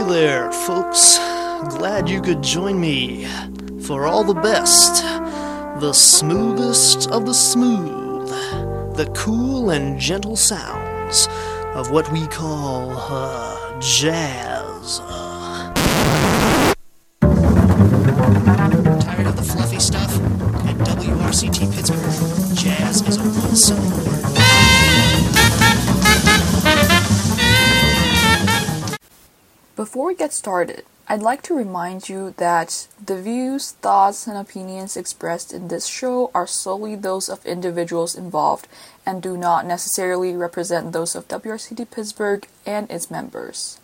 Hey there, folks. Glad you could join me for all the best, the smoothest of the smooth, the cool and gentle sounds of what we call jazz. Tired of the fluffy stuff? At WRCT Pittsburgh, jazz is a one-syllable word. Before we get started, I'd like to remind you that the views, thoughts, and opinions expressed in this show are solely those of individuals involved and do not necessarily represent those of WRCT Pittsburgh and its members.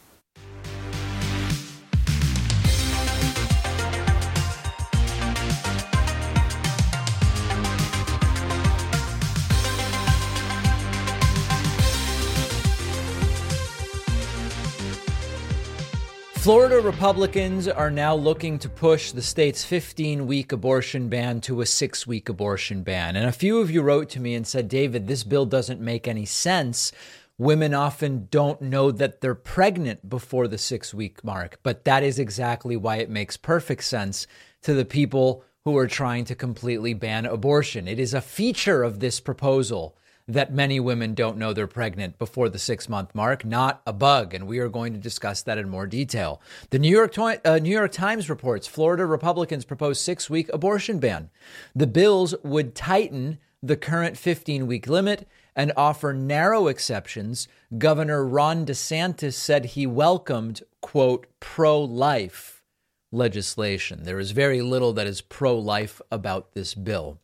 Florida Republicans are now looking to push the state's 15-week abortion ban to a 6-week abortion ban. And a few of you wrote to me and said, David, this bill doesn't make any sense. Women often don't know that they're pregnant before the 6-week mark. But that is exactly why it makes perfect sense to the people who are trying to completely ban abortion. It is a feature of this proposal that many women don't know they're pregnant before the 6-month mark, not a bug. And we are going to discuss that in more detail. The New York Times reports Florida Republicans propose 6-week abortion ban. The bills would tighten the current 15-week limit and offer narrow exceptions. Governor Ron DeSantis said he welcomed, quote, pro-life legislation. There is very little that is pro-life about this bill.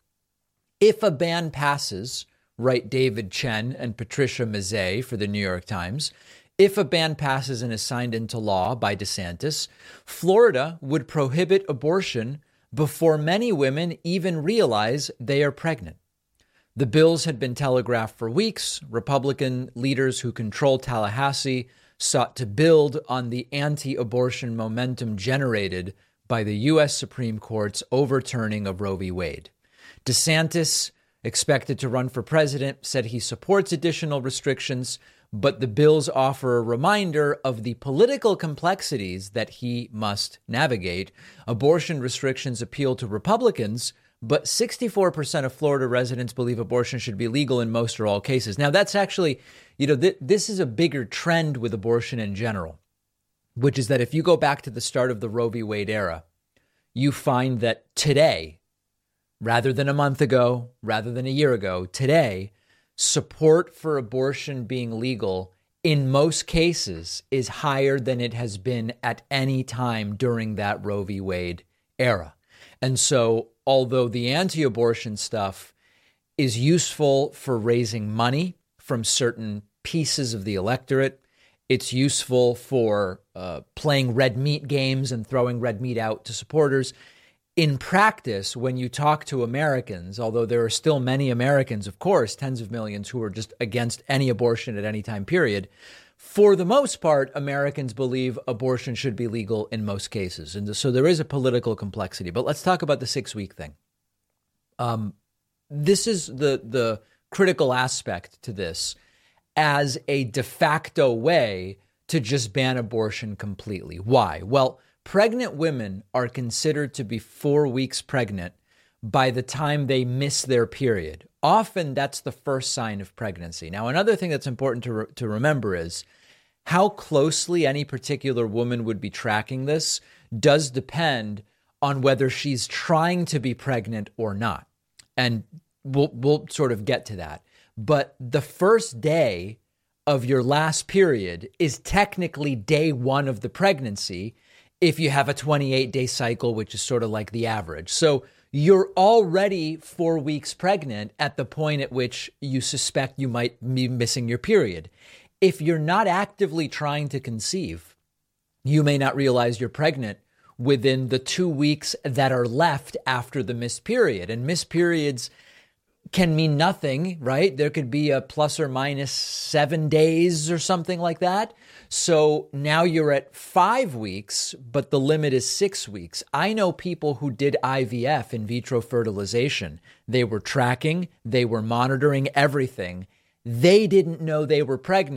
If a ban passes, write David Chen and Patricia Mazzei for the New York Times, if a ban passes and is signed into law by DeSantis, Florida would prohibit abortion before many women even realize they are pregnant. The bills had been telegraphed for weeks. Republican leaders who control Tallahassee sought to build on the anti-abortion momentum generated by the U.S. Supreme Court's overturning of Roe v. Wade. DeSantis, expected to run for president, said he supports additional restrictions, but the bills offer a reminder of the political complexities that he must navigate. Abortion restrictions appeal to Republicans, but 64% of Florida residents believe abortion should be legal in most or all cases. Now, that's actually, this is a bigger trend with abortion in general, which is that if you go back to the start of the Roe v. Wade era, you find that today, rather than a month ago, rather than a year ago, today, support for abortion being legal in most cases is higher than it has been at any time during that Roe v. Wade era. And so, although the anti-abortion stuff is useful for raising money from certain pieces of the electorate, it's useful for playing red meat games and throwing red meat out to supporters. In practice, when you talk to Americans, although there are still many Americans, of course, tens of millions who are just against any abortion at any time period, for the most part, Americans believe abortion should be legal in most cases. And so there is a political complexity. But let's talk about the 6-week thing. This is the critical aspect to this as a de facto way to just ban abortion completely. Why? Well, pregnant women are considered to be 4 weeks pregnant by the time they miss their period. Often that's the first sign of pregnancy. Now, another thing that's important to remember is how closely any particular woman would be tracking this does depend on whether she's trying to be pregnant or not. And we'll sort of get to that. But the first day of your last period is technically day one of the pregnancy if you have a 28-day cycle, which is sort of like the average. So you're already 4 weeks pregnant at the point at which you suspect you might be missing your period. If you're not actively trying to conceive, you may not realize you're pregnant within the 2 weeks that are left after the missed period. And missed periods can mean nothing, right? There could be a plus or minus 7 days or something like that. So now you're at 5 weeks, but the limit is 6 weeks. I know people who did IVF, in vitro fertilization. They were tracking, they were monitoring everything. They didn't know they were pregnant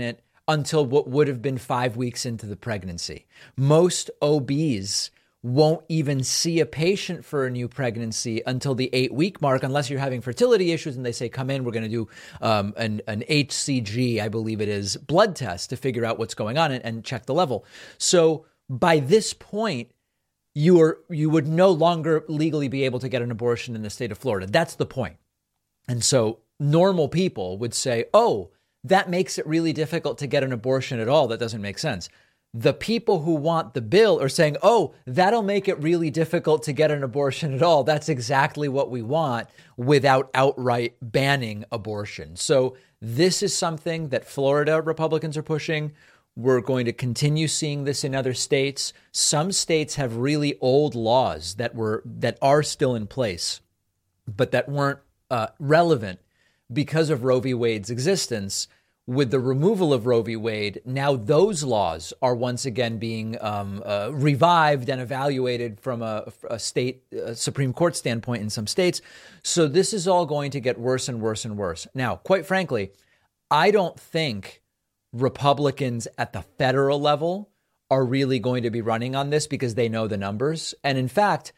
until what would have been 5 weeks into the pregnancy. Most OBs won't even see a patient for a new pregnancy until the 8-week mark, unless you're having fertility issues and they say, come in, we're going to do an HCG, I believe it is, blood test to figure out what's going on and check the level. So by this point, you would no longer legally be able to get an abortion in the state of Florida. That's the point. And so normal people would say, oh, that makes it really difficult to get an abortion at all. That doesn't make sense. The people who want the bill are saying, oh, that'll make it really difficult to get an abortion at all. That's exactly what we want without outright banning abortion. So this is something that Florida Republicans are pushing. We're going to continue seeing this in other states. Some states have really old laws that are still in place, but that weren't relevant because of Roe v. Wade's existence. With the removal of Roe v. Wade, now those laws are once again being revived and evaluated from a state Supreme Court standpoint in some states. So this is all going to get worse and worse and worse. Now, quite frankly, I don't think Republicans at the federal level are really going to be running on this because they know the numbers. And in fact,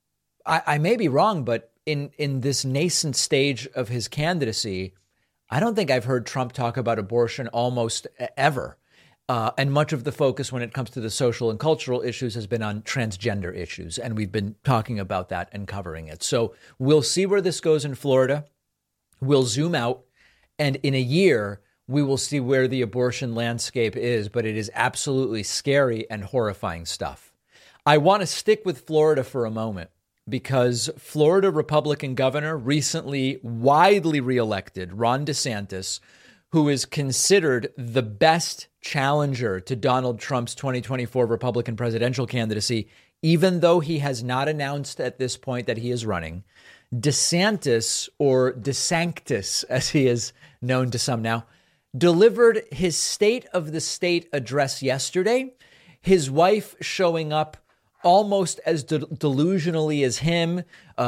I may be wrong, but in this nascent stage of his candidacy, I don't think I've heard Trump talk about abortion almost ever. And much of the focus when it comes to the social and cultural issues has been on transgender issues. And we've been talking about that and covering it. So we'll see where this goes in Florida. We'll zoom out. And in a year, we will see where the abortion landscape is. But it is absolutely scary and horrifying stuff. I want to stick with Florida for a moment, because Florida Republican governor, recently widely reelected, Ron DeSantis, who is considered the best challenger to Donald Trump's 2024 Republican presidential candidacy, even though he has not announced at this point that he is running. DeSantis, or DeSanctis, as he is known to some now, delivered his State of the State address yesterday, his wife showing up almost as delusionally as him,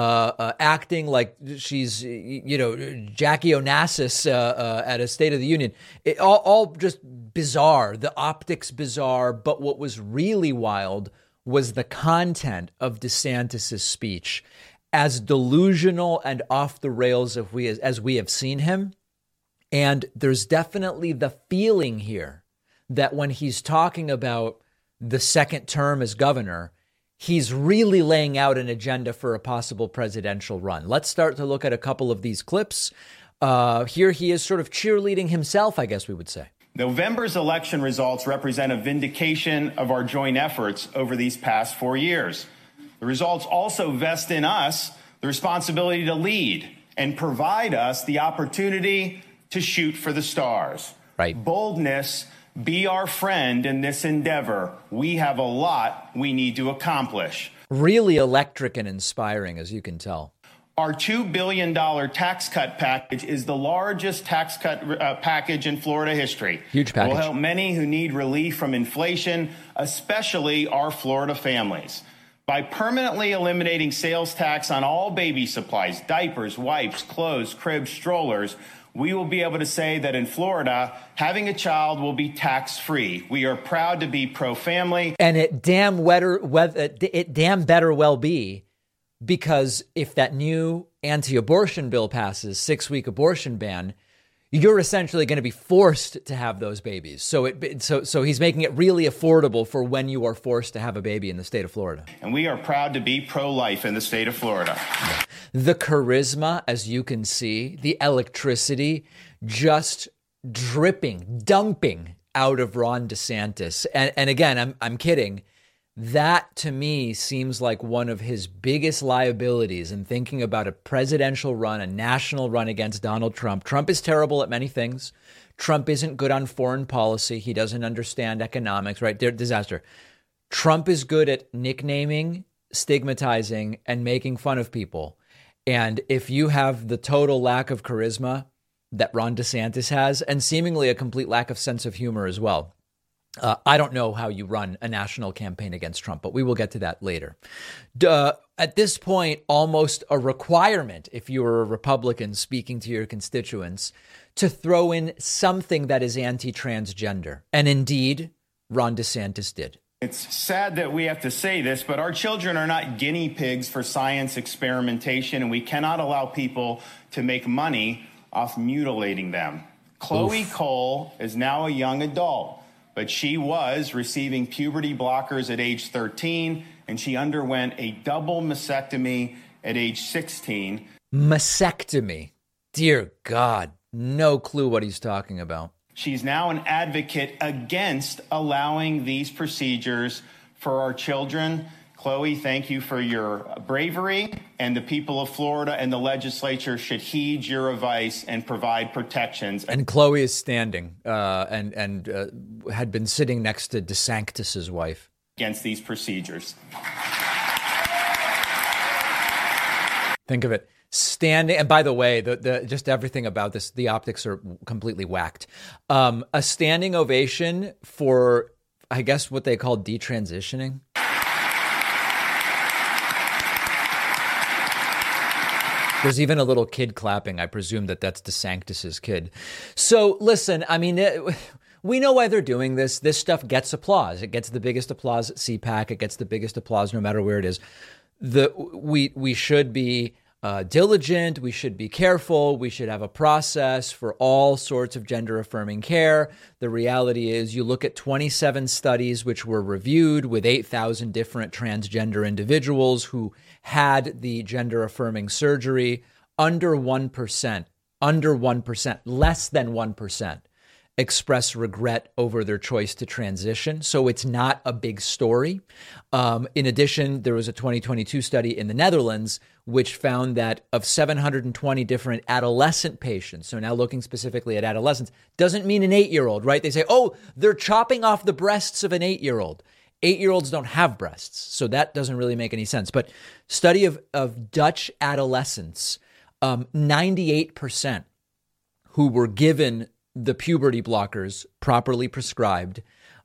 acting like she's, Jackie Onassis at a State of the Union. It all just bizarre, the optics bizarre. But what was really wild was the content of DeSantis's speech. As delusional and off the rails as we have seen him. And there's definitely the feeling here that when he's talking about the second term as governor, he's really laying out an agenda for a possible presidential run. Let's start to look at a couple of these clips. Here he is sort of cheerleading himself, I guess we would say. November's election results represent a vindication of our joint efforts over these past 4 years. The results also vest in us the responsibility to lead and provide us the opportunity to shoot for the stars. Right. Boldness, be our friend in this endeavor. We have a lot we need to accomplish. Really electric and inspiring, as you can tell. Our $2 billion tax cut package is the largest tax cut package in Florida history. Huge package. It will help many who need relief from inflation, especially our Florida families. By permanently eliminating sales tax on all baby supplies, diapers, wipes, clothes, cribs, strollers, we will be able to say that in Florida, having a child will be tax-free. We are proud to be pro-family. And it damn better well be, because if that new anti-abortion bill passes, 6-week abortion ban, you're essentially going to be forced to have those babies. So he's making it really affordable for when you are forced to have a baby in the state of Florida. And we are proud to be pro-life in the state of Florida. The charisma, as you can see, the electricity just dripping, dumping out of Ron DeSantis. And again, I'm kidding. That, to me, seems like one of his biggest liabilities in thinking about a presidential run, a national run against Donald Trump. Trump is terrible at many things. Trump isn't good on foreign policy. He doesn't understand economics, right? Disaster. Trump is good at nicknaming, stigmatizing, and making fun of people. And if you have the total lack of charisma that Ron DeSantis has, and seemingly a complete lack of sense of humor as well, I don't know how you run a national campaign against Trump, but we will get to that later. At this point, almost a requirement, if you were a Republican speaking to your constituents, to throw in something that is anti-transgender. And indeed, Ron DeSantis did. It's sad that we have to say this, but our children are not guinea pigs for science experimentation, and we cannot allow people to make money off mutilating them. Chloe Cole is now a young adult, but she was receiving puberty blockers at age 13, and she underwent a double mastectomy at age 16. Mastectomy. Dear God, no clue what he's talking about. She's now an advocate against allowing these procedures for our children. Chloe, thank you for your bravery, and the people of Florida and the legislature should heed your advice and provide protections. And Chloe is standing and had been sitting next to DeSantis's wife. Against these procedures. Think of it. Standing, and by the way, the just everything about this, the optics are completely whacked. A standing ovation for, I guess, what they call detransitioning. There's even a little kid clapping. I presume that's DeSantis's kid. So listen, I mean, we know why they're doing this. This stuff gets applause. It gets the biggest applause at CPAC. It gets the biggest applause no matter where it is. We should be diligent. We should be careful. We should have a process for all sorts of gender affirming care. The reality is you look at 27 studies which were reviewed with 8,000 different transgender individuals who had the gender affirming surgery. Under 1%, less than 1% express regret over their choice to transition. So it's not a big story. In addition, there was a 2022 study in the Netherlands which found that of 720 different adolescent patients, so now looking specifically at adolescents, doesn't mean an 8-year-old, right? They say, oh, they're chopping off the breasts of an 8-year-old. 8-year-olds don't have breasts, so that doesn't really make any sense. But study of Dutch adolescents, 98% who were given the puberty blockers properly prescribed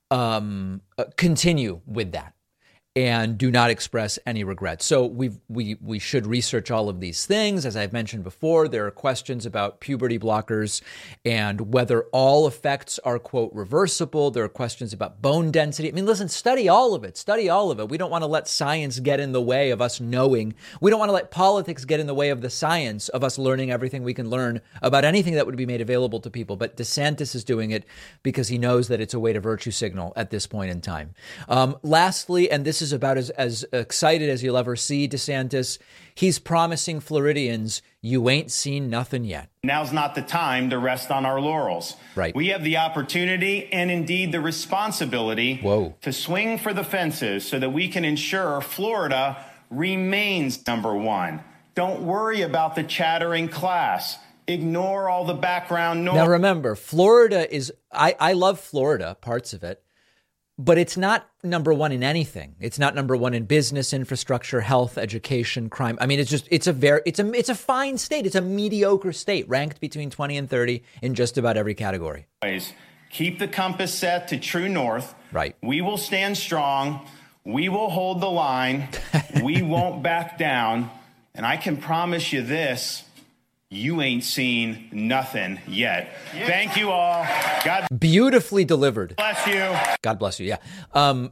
continue with that and do not express any regret. So we should research all of these things. As I've mentioned before, there are questions about puberty blockers and whether all effects are, quote, reversible. There are questions about bone density. I mean, listen, study all of it. Study all of it. We don't want to let science get in the way of us knowing. We don't want to let politics get in the way of the science of us learning everything we can learn about anything that would be made available to people. But DeSantis is doing it because he knows that it's a way to virtue signal at this point in time. Lastly, and this is about as excited as you'll ever see DeSantis, he's promising Floridians, you ain't seen nothing yet. Now's not the time to rest on our laurels. Right. We have the opportunity and indeed the responsibility to swing for the fences so that we can ensure Florida remains number one. Don't worry about the chattering class. Ignore all the background noise. Now remember, Florida is, I love Florida, parts of it, but it's not number one in anything. It's not number one in business, infrastructure, health, education, crime. I mean, it's a fine state. It's a mediocre state, ranked between 20 and 30 in just about every category. Keep the compass set to true north. Right. We will stand strong. We will hold the line. We won't back down. And I can promise you this. You ain't seen nothing yet. Yeah. Thank you all. God beautifully delivered. Bless you. God bless you. Yeah.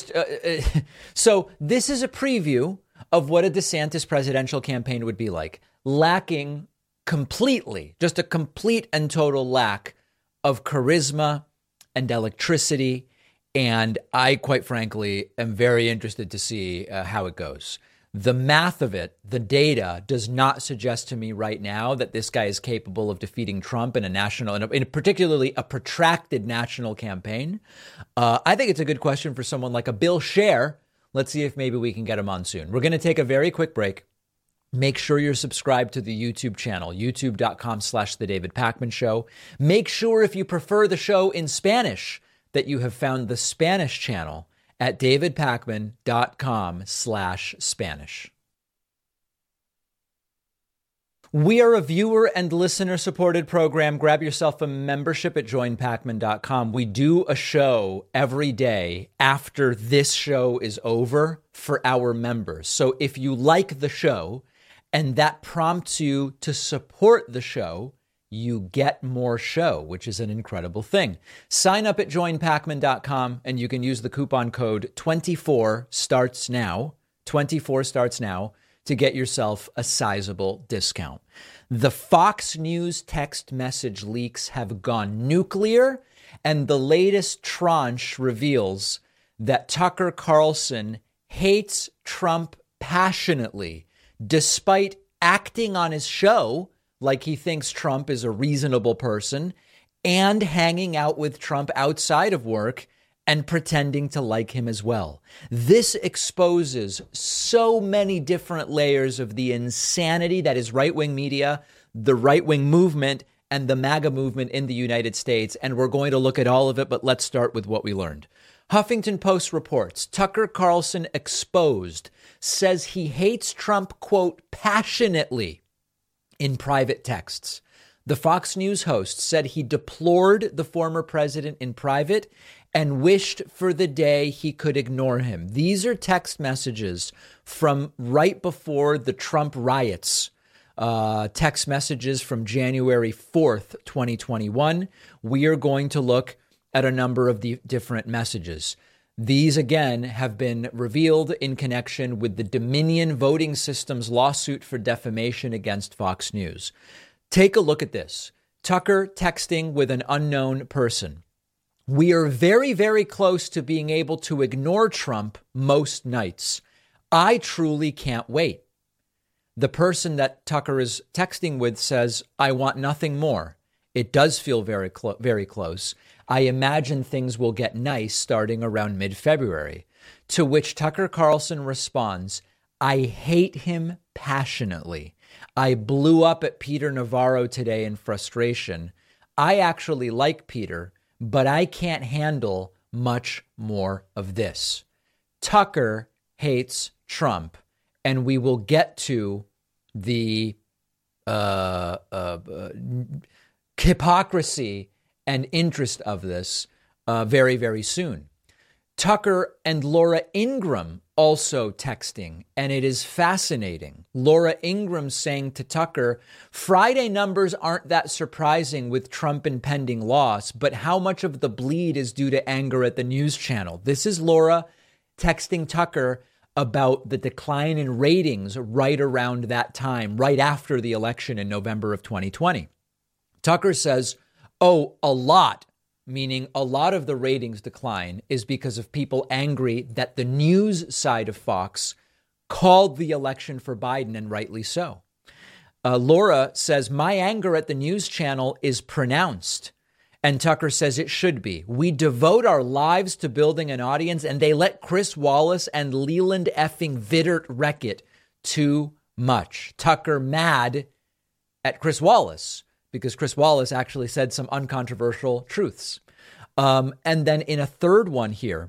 So this is a preview of what a DeSantis presidential campaign would be like, lacking completely, just a complete and total lack of charisma and electricity. And I, quite frankly, am very interested to see how it goes. The math of it, the data, does not suggest to me right now that this guy is capable of defeating Trump in in particularly a protracted national campaign. I think it's a good question for someone like a Bill Scher. Let's see if maybe we can get him on soon. We're going to take a very quick break. Make sure you're subscribed to the YouTube channel, youtube.com/The David Pakman Show. Make sure, if you prefer the show in Spanish, that you have found the Spanish channel at davidpakman.com/Spanish. We are a viewer and listener supported program. Grab yourself a membership at joinpacman.com. We do a show every day after this show is over for our members. So if you like the show and that prompts you to support the show, you get more show, which is an incredible thing. Sign up at joinpacman.com and you can use the coupon code 24 starts now to get yourself a sizable discount. The Fox News text message leaks have gone nuclear, and the latest tranche reveals that Tucker Carlson hates Trump passionately, despite acting on his show like he thinks Trump is a reasonable person and hanging out with Trump outside of work and pretending to like him as well. This exposes so many different layers of the insanity that is right-wing media, the right-wing movement, and the MAGA movement in the United States. And we're going to look at all of it, but let's start with what we learned. Huffington Post reports Tucker Carlson exposed, says he hates Trump, quote, passionately in private texts. The Fox News host said he deplored the former president in private and wished for the day he could ignore him. These are text messages from right before the Trump riots, text messages from January 4th, 2021. We are going to look at a number of the different messages. These, again, have been revealed in connection with the Dominion Voting Systems lawsuit for defamation against Fox News. Take a look at this. Tucker texting with an unknown person. We are very, very close to being able to ignore Trump most nights. I truly can't wait. The person that Tucker is texting with says, I want nothing more. It does feel very close. I imagine things will get nice starting around mid-February. To which Tucker Carlson responds, I hate him passionately. I blew up at Peter Navarro today in frustration. I actually like Peter, but I can't handle much more of this. Tucker hates Trump, and we will get to the hypocrisy and interest of this very, very soon. Tucker and Laura Ingraham also texting, and it is fascinating. Laura Ingraham saying to Tucker, Friday numbers aren't that surprising with Trump impending loss, but how much of the bleed is due to anger at the news channel? This is Laura texting Tucker about the decline in ratings right around that time, right after the election in November of 2020. Tucker says, oh, a lot, meaning a lot of the ratings decline is because of people angry that the news side of Fox called the election for Biden, and rightly so. Laura says, my anger at the news channel is pronounced. And Tucker says it should be. We devote our lives to building an audience, and they let Chris Wallace and Leland effing Vittert wreck it too much. Tucker mad at Chris Wallace because Chris Wallace actually said some uncontroversial truths. And then in a third one here,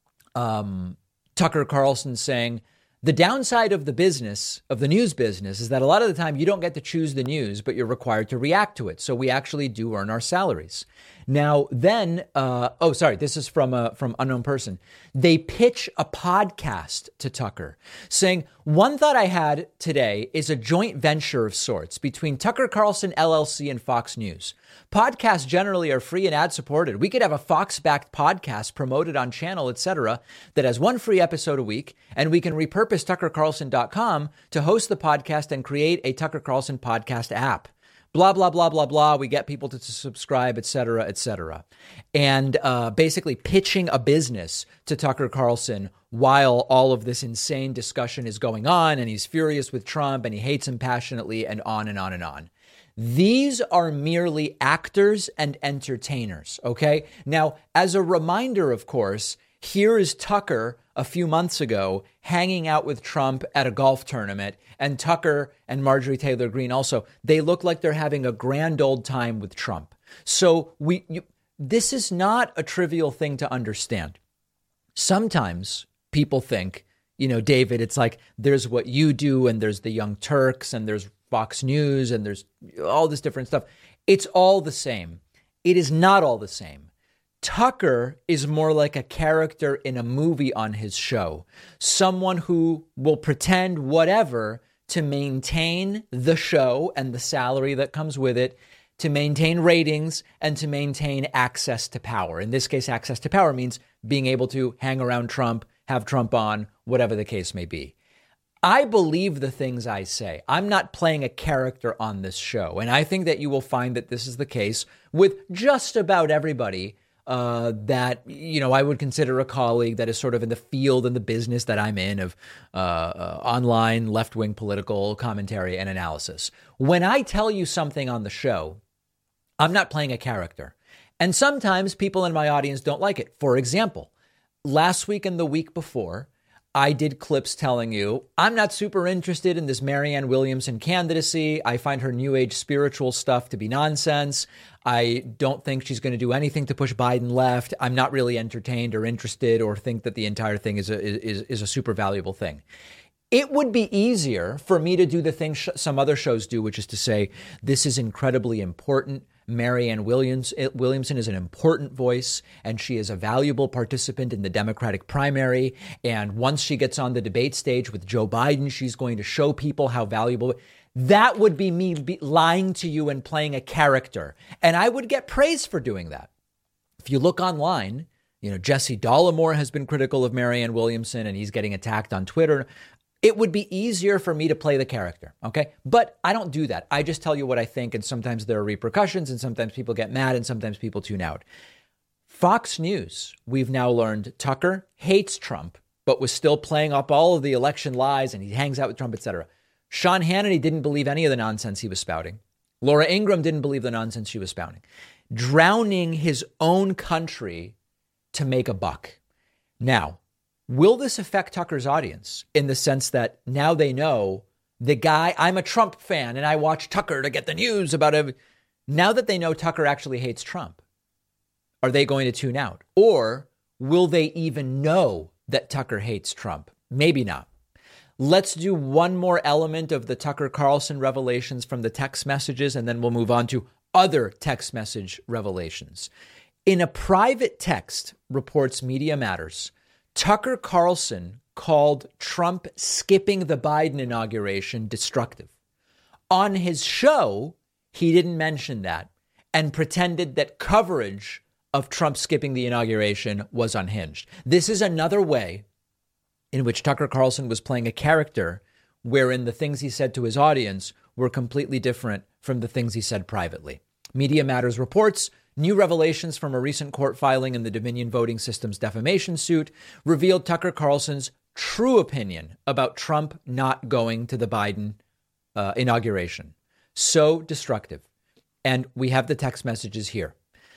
Tucker Carlson saying, the downside of the business, of the news business, is that a lot of the time you don't get to choose the news, but you're required to react to it. So we actually do earn our salaries. Now, then, this is from unknown person. They pitch a podcast to Tucker saying, one thought I had today is a joint venture of sorts between Tucker Carlson LLC and Fox News. Podcasts generally are free and ad supported. We could have a Fox-backed podcast promoted on channel, etc., that has one free episode a week, and we can repurpose TuckerCarlson.com to host the podcast and create a Tucker Carlson podcast app. Blah, blah, blah, blah, blah. We get people to subscribe, et cetera, et cetera. And basically pitching a business to Tucker Carlson while all of this insane discussion is going on, and he's furious with Trump and he hates him passionately, and on and on and on. These are merely actors and entertainers, okay? Now, as a reminder, of course, here is Tucker a few months ago hanging out with Trump at a golf tournament, and Tucker and Marjorie Taylor Greene also, they look like they're having a grand old time with Trump. So this is not a trivial thing to understand. Sometimes people think, David, it's like there's what you do and there's the Young Turks and there's Fox News and there's all this different stuff. It's all the same. It is not all the same. Tucker is more like a character in a movie on his show, someone who will pretend whatever to maintain the show and the salary that comes with it, to maintain ratings and to maintain access to power. In this case, access to power means being able to hang around Trump, have Trump on, whatever the case may be. I believe the things I say. I'm not playing a character on this show. And I think that you will find that this is the case with just about everybody that, I would consider a colleague that is sort of in the field and the business that I'm in of online left-wing political commentary and analysis. When I tell you something on the show, I'm not playing a character. And sometimes people in my audience don't like it. For example, last week and the week before, I did clips telling you I'm not super interested in this Marianne Williamson candidacy. I find her new age spiritual stuff to be nonsense. I don't think she's going to do anything to push Biden left. I'm not really entertained or interested or think that the entire thing is a super valuable thing. It would be easier for me to do the thing some other shows do, which is to say, this is incredibly important. Marianne Williamson is an important voice, and she is a valuable participant in the Democratic primary. And once she gets on the debate stage with Joe Biden, she's going to show people how valuable. That would be me lying to you and playing a character. And I would get praise for doing that. If you look online, Jesse Dollemore has been critical of Marianne Williamson, and he's getting attacked on Twitter. It would be easier for me to play the character, okay? But I don't do that. I just tell you what I think, and sometimes there are repercussions, and sometimes people get mad, and sometimes people tune out. Fox News, we've now learned Tucker hates Trump, but was still playing up all of the election lies, and he hangs out with Trump, etc. Sean Hannity didn't believe any of the nonsense he was spouting. Laura Ingraham didn't believe the nonsense she was spouting. Drowning his own country to make a buck. Now, will this affect Tucker's audience in the sense that now they know the guy, I'm a Trump fan and I watch Tucker to get the news about it. Now that they know Tucker actually hates Trump, are they going to tune out? Or will they even know that Tucker hates Trump? Maybe not. Let's do one more element of the Tucker Carlson revelations from the text messages, and then we'll move on to other text message revelations. In a private text, reports Media Matters, Tucker Carlson called Trump skipping the Biden inauguration destructive. On his show, he didn't mention that and pretended that coverage of Trump skipping the inauguration was unhinged. This is another way in which Tucker Carlson was playing a character wherein the things he said to his audience were completely different from the things he said privately. Media Matters reports new revelations from a recent court filing in the Dominion Voting Systems defamation suit revealed Tucker Carlson's true opinion about Trump not going to the Biden inauguration. So destructive. And we have the text messages here.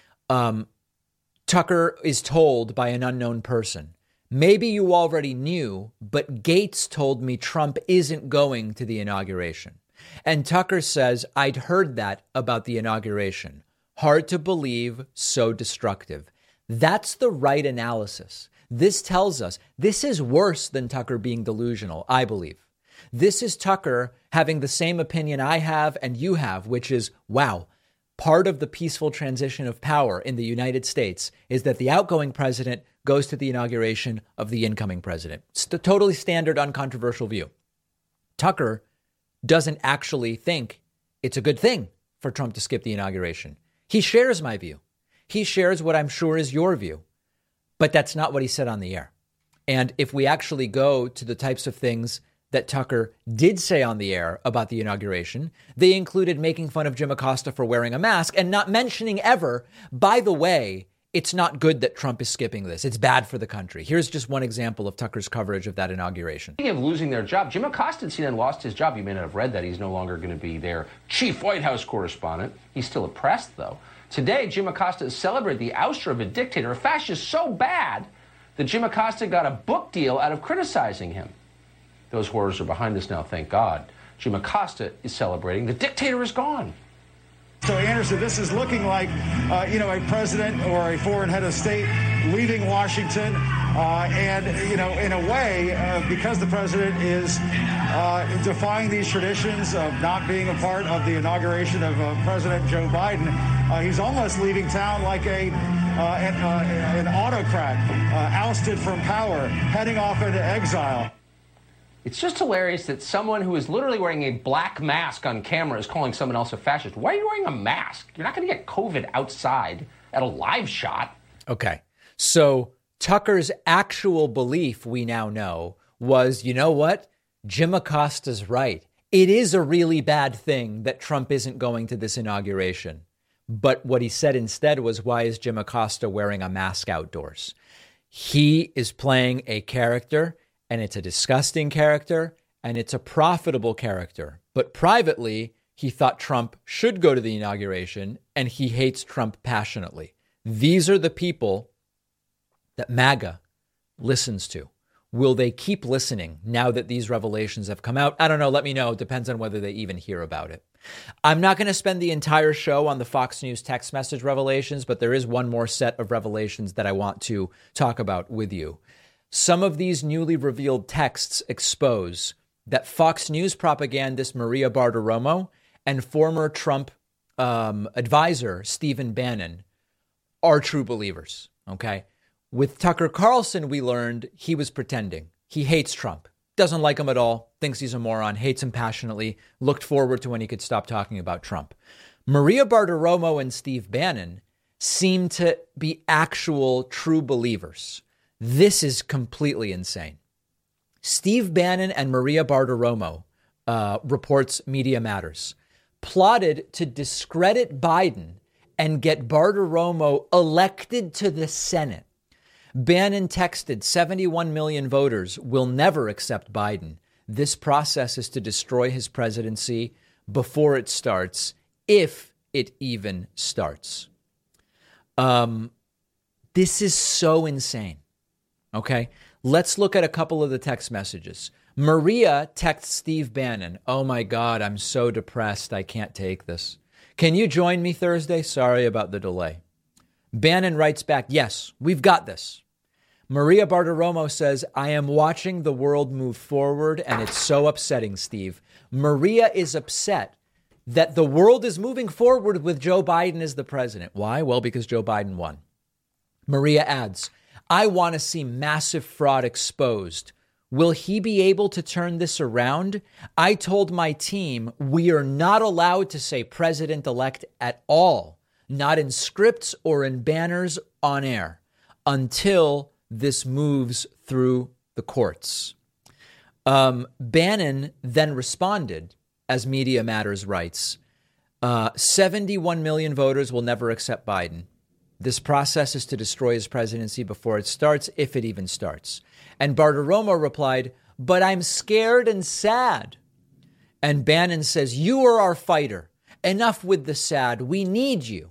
Tucker is told by an unknown person, maybe you already knew, but Gates told me Trump isn't going to the inauguration. And Tucker says, I'd heard that about the inauguration. Hard to believe, so destructive. That's the right analysis. This tells us this is worse than Tucker being delusional, I believe. This is Tucker having the same opinion I have and you have, which is, wow, part of the peaceful transition of power in the United States is that the outgoing president goes to the inauguration of the incoming president. It's a totally standard, uncontroversial view. Tucker doesn't actually think it's a good thing for Trump to skip the inauguration. He shares my view. He shares what I'm sure is your view. But that's not what he said on the air. And if we actually go to the types of things that Tucker did say on the air about the inauguration, they included making fun of Jim Acosta for wearing a mask and not mentioning ever, by the way, it's not good that Trump is skipping this. It's bad for the country. Here's just one example of Tucker's coverage of that inauguration. Speaking of losing their job, Jim Acosta CNN lost his job. You may not have read that. He's no longer going to be their chief White House correspondent. He's still oppressed, though. Today, Jim Acosta celebrated the ouster of a dictator, a fascist so bad that Jim Acosta got a book deal out of criticizing him. Those horrors are behind us now, thank God. Jim Acosta is celebrating. The dictator is gone. So, Anderson, this is looking like, a president or a foreign head of state leaving Washington. And, in a way, because the president is defying these traditions of not being a part of the inauguration of President Joe Biden, he's almost leaving town like an autocrat, ousted from power, heading off into exile. It's just hilarious that someone who is literally wearing a black mask on camera is calling someone else a fascist. Why are you wearing a mask? You're not going to get COVID outside at a live shot. Okay. So Tucker's actual belief, we now know, was, you know what? Jim Acosta's right. It is a really bad thing that Trump isn't going to this inauguration. But what he said instead was, why is Jim Acosta wearing a mask outdoors? He is playing a character, and it's a disgusting character, and it's a profitable character. But privately, he thought Trump should go to the inauguration, and he hates Trump passionately. These are the people that MAGA listens to. Will they keep listening now that these revelations have come out? I don't know. Let me know. It depends on whether they even hear about it. I'm not going to spend the entire show on the Fox News text message revelations, but there is one more set of revelations that I want to talk about with you. Some of these newly revealed texts expose that Fox News propagandist Maria Bartiromo and former Trump advisor Stephen Bannon are true believers, okay? With Tucker Carlson, we learned he was pretending. He hates Trump, doesn't like him at all, thinks he's a moron, hates him passionately, looked forward to when he could stop talking about Trump. Maria Bartiromo and Steve Bannon seem to be actual true believers. This is completely insane. Steve Bannon and Maria Bartiromo, reports Media Matters, plotted to discredit Biden and get Bartiromo elected to the Senate. Bannon texted 71 million voters will never accept Biden. This process is to destroy his presidency before it starts, if it even starts. This is so insane. Okay, let's look at a couple of the text messages. Maria texts Steve Bannon, "Oh my God, I'm so depressed. I can't take this. Can you join me Thursday? Sorry about the delay." Bannon writes back, "Yes, we've got this." Maria Bartiromo says, "I am watching the world move forward, and it's so upsetting, Steve." Maria is upset that the world is moving forward with Joe Biden as the president. Why? Well, because Joe Biden won. Maria adds, "I want to see massive fraud exposed. Will he be able to turn this around? I told my team we are not allowed to say president-elect at all, not in scripts or in banners on air, until this moves through the courts." Bannon then responded, as Media Matters writes, 71 million voters will never accept Biden. This process is to destroy his presidency before it starts, if it even starts. And Bartiromo replied, "But I'm scared and sad." And Bannon says, "You are our fighter. Enough with the sad. We need you.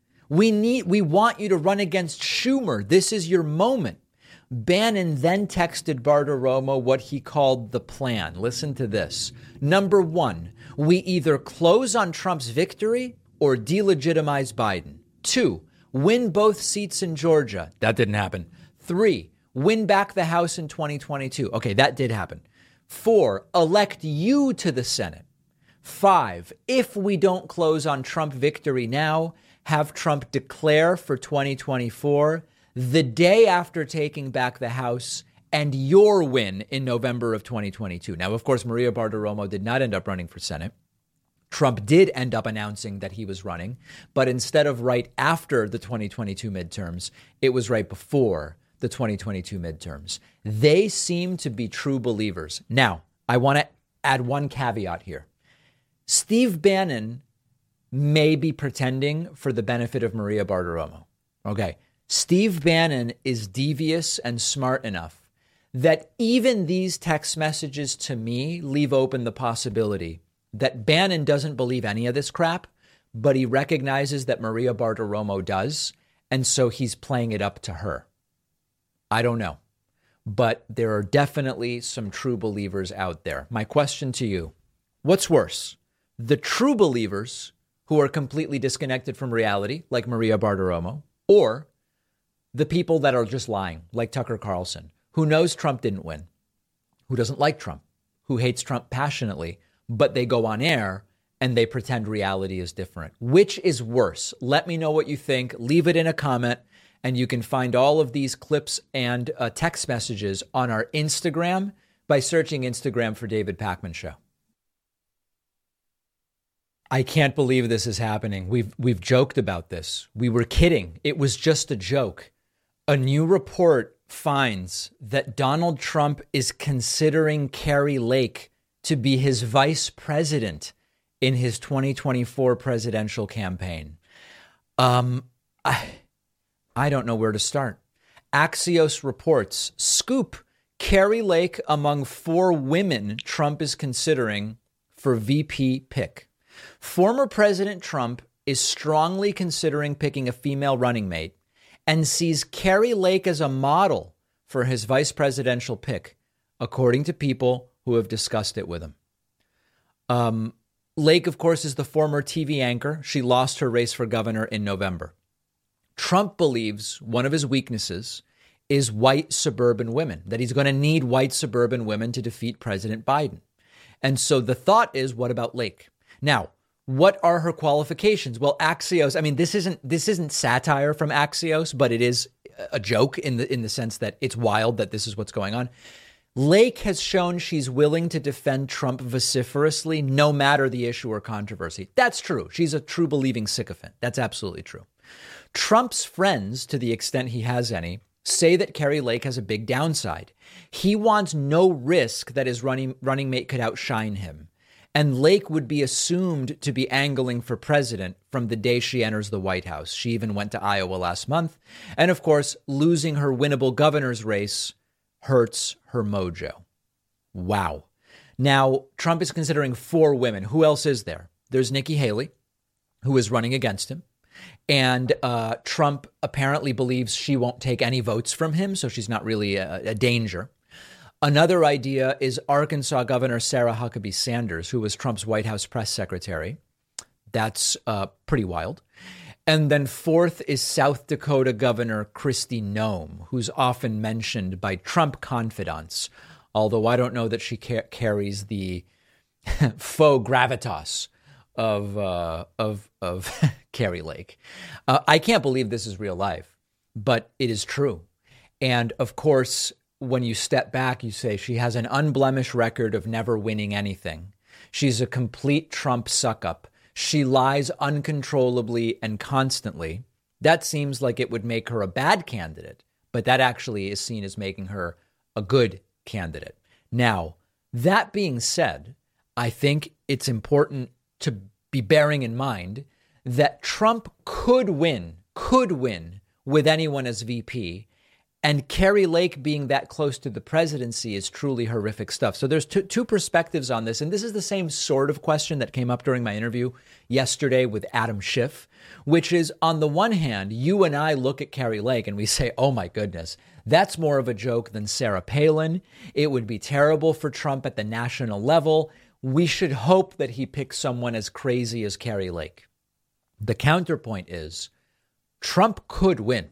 We want you to run against Schumer. This is your moment." Bannon then texted Bartiromo what he called the plan. Listen to this. Number one, we either close on Trump's victory or delegitimize Biden. 2, win both seats in Georgia. That didn't happen. 3, win back the House in 2022. Okay, that did happen. 4, elect you to the Senate. 5, if we don't close on Trump victory now, have Trump declare for 2024 the day after taking back the House and your win in November of 2022. Now, of course, Maria Bartiromo did not end up running for Senate. Trump did end up announcing that he was running, but instead of right after the 2022 midterms, it was right before the 2022 midterms. They seem to be true believers. Now, I want to add one caveat here. Steve Bannon may be pretending for the benefit of Maria Bartiromo. Okay. Steve Bannon is devious and smart enough that even these text messages to me leave open the possibility that Bannon doesn't believe any of this crap, but he recognizes that Maria Bartiromo does, and so he's playing it up to her. I don't know, but there are definitely some true believers out there. My question to you, what's worse? The true believers who are completely disconnected from reality, like Maria Bartiromo, or the people that are just lying, like Tucker Carlson, who knows Trump didn't win, who doesn't like Trump, who hates Trump passionately, but they go on air and they pretend reality is different. Which is worse? Let me know what you think. Leave it in a comment. And you can find all of these clips and text messages on our Instagram by searching Instagram for David Pakman Show. I can't believe this is happening. We've joked about this. We were kidding. It was just a joke. A new report finds that Donald Trump is considering Kari Lake to be his vice president in his 2024 presidential campaign. I don't know where to start. Axios reports, scoop, Kari Lake among 4 women Trump is considering for VP pick. Former President Trump is strongly considering picking a female running mate and sees Kari Lake as a model for his vice presidential pick, according to people who have discussed it with him. Lake, of course, is the former TV anchor. She lost her race for governor in November. Trump believes one of his weaknesses is white suburban women, that he's going to need white suburban women to defeat President Biden. And so the thought is, what about Lake? Now, what are her qualifications? Well, Axios, I mean, this isn't satire from Axios, but it is a joke in the sense that it's wild that this is what's going on. Lake has shown she's willing to defend Trump vociferously, no matter the issue or controversy. That's true. She's a true believing sycophant. That's absolutely true. Trump's friends, to the extent he has any, say that Kari Lake has a big downside. He wants no risk that his running mate could outshine him. And Lake would be assumed to be angling for president from the day she enters the White House. She even went to Iowa last month. And of course, losing her winnable governor's race hurts her mojo. Wow. Now, Trump is considering 4 women. Who else is there? There's Nikki Haley, who is running against him. And Trump apparently believes she won't take any votes from him, so she's not really a danger. Another idea is Arkansas Governor Sarah Huckabee Sanders, who was Trump's White House press secretary. That's pretty wild. And then 4th is South Dakota Governor Kristi Noem, who's often mentioned by Trump confidants, although I don't know that she carries the faux gravitas of Kari Lake. I can't believe this is real life, but it is true. And of course, when you step back, you say she has an unblemished record of never winning anything. She's a complete Trump suck-up. She lies uncontrollably and constantly. That seems like it would make her a bad candidate, but that actually is seen as making her a good candidate. Now, that being said, I think it's important to be bearing in mind that Trump could win with anyone as VP. And Kari Lake being that close to the presidency is truly horrific stuff. So there's two perspectives on this. And this is the same sort of question that came up during my interview yesterday with Adam Schiff, which is, on the one hand, you and I look at Kari Lake and we say, oh my goodness, that's more of a joke than Sarah Palin. It would be terrible for Trump at the national level. We should hope that he picks someone as crazy as Kari Lake. The counterpoint is Trump could win.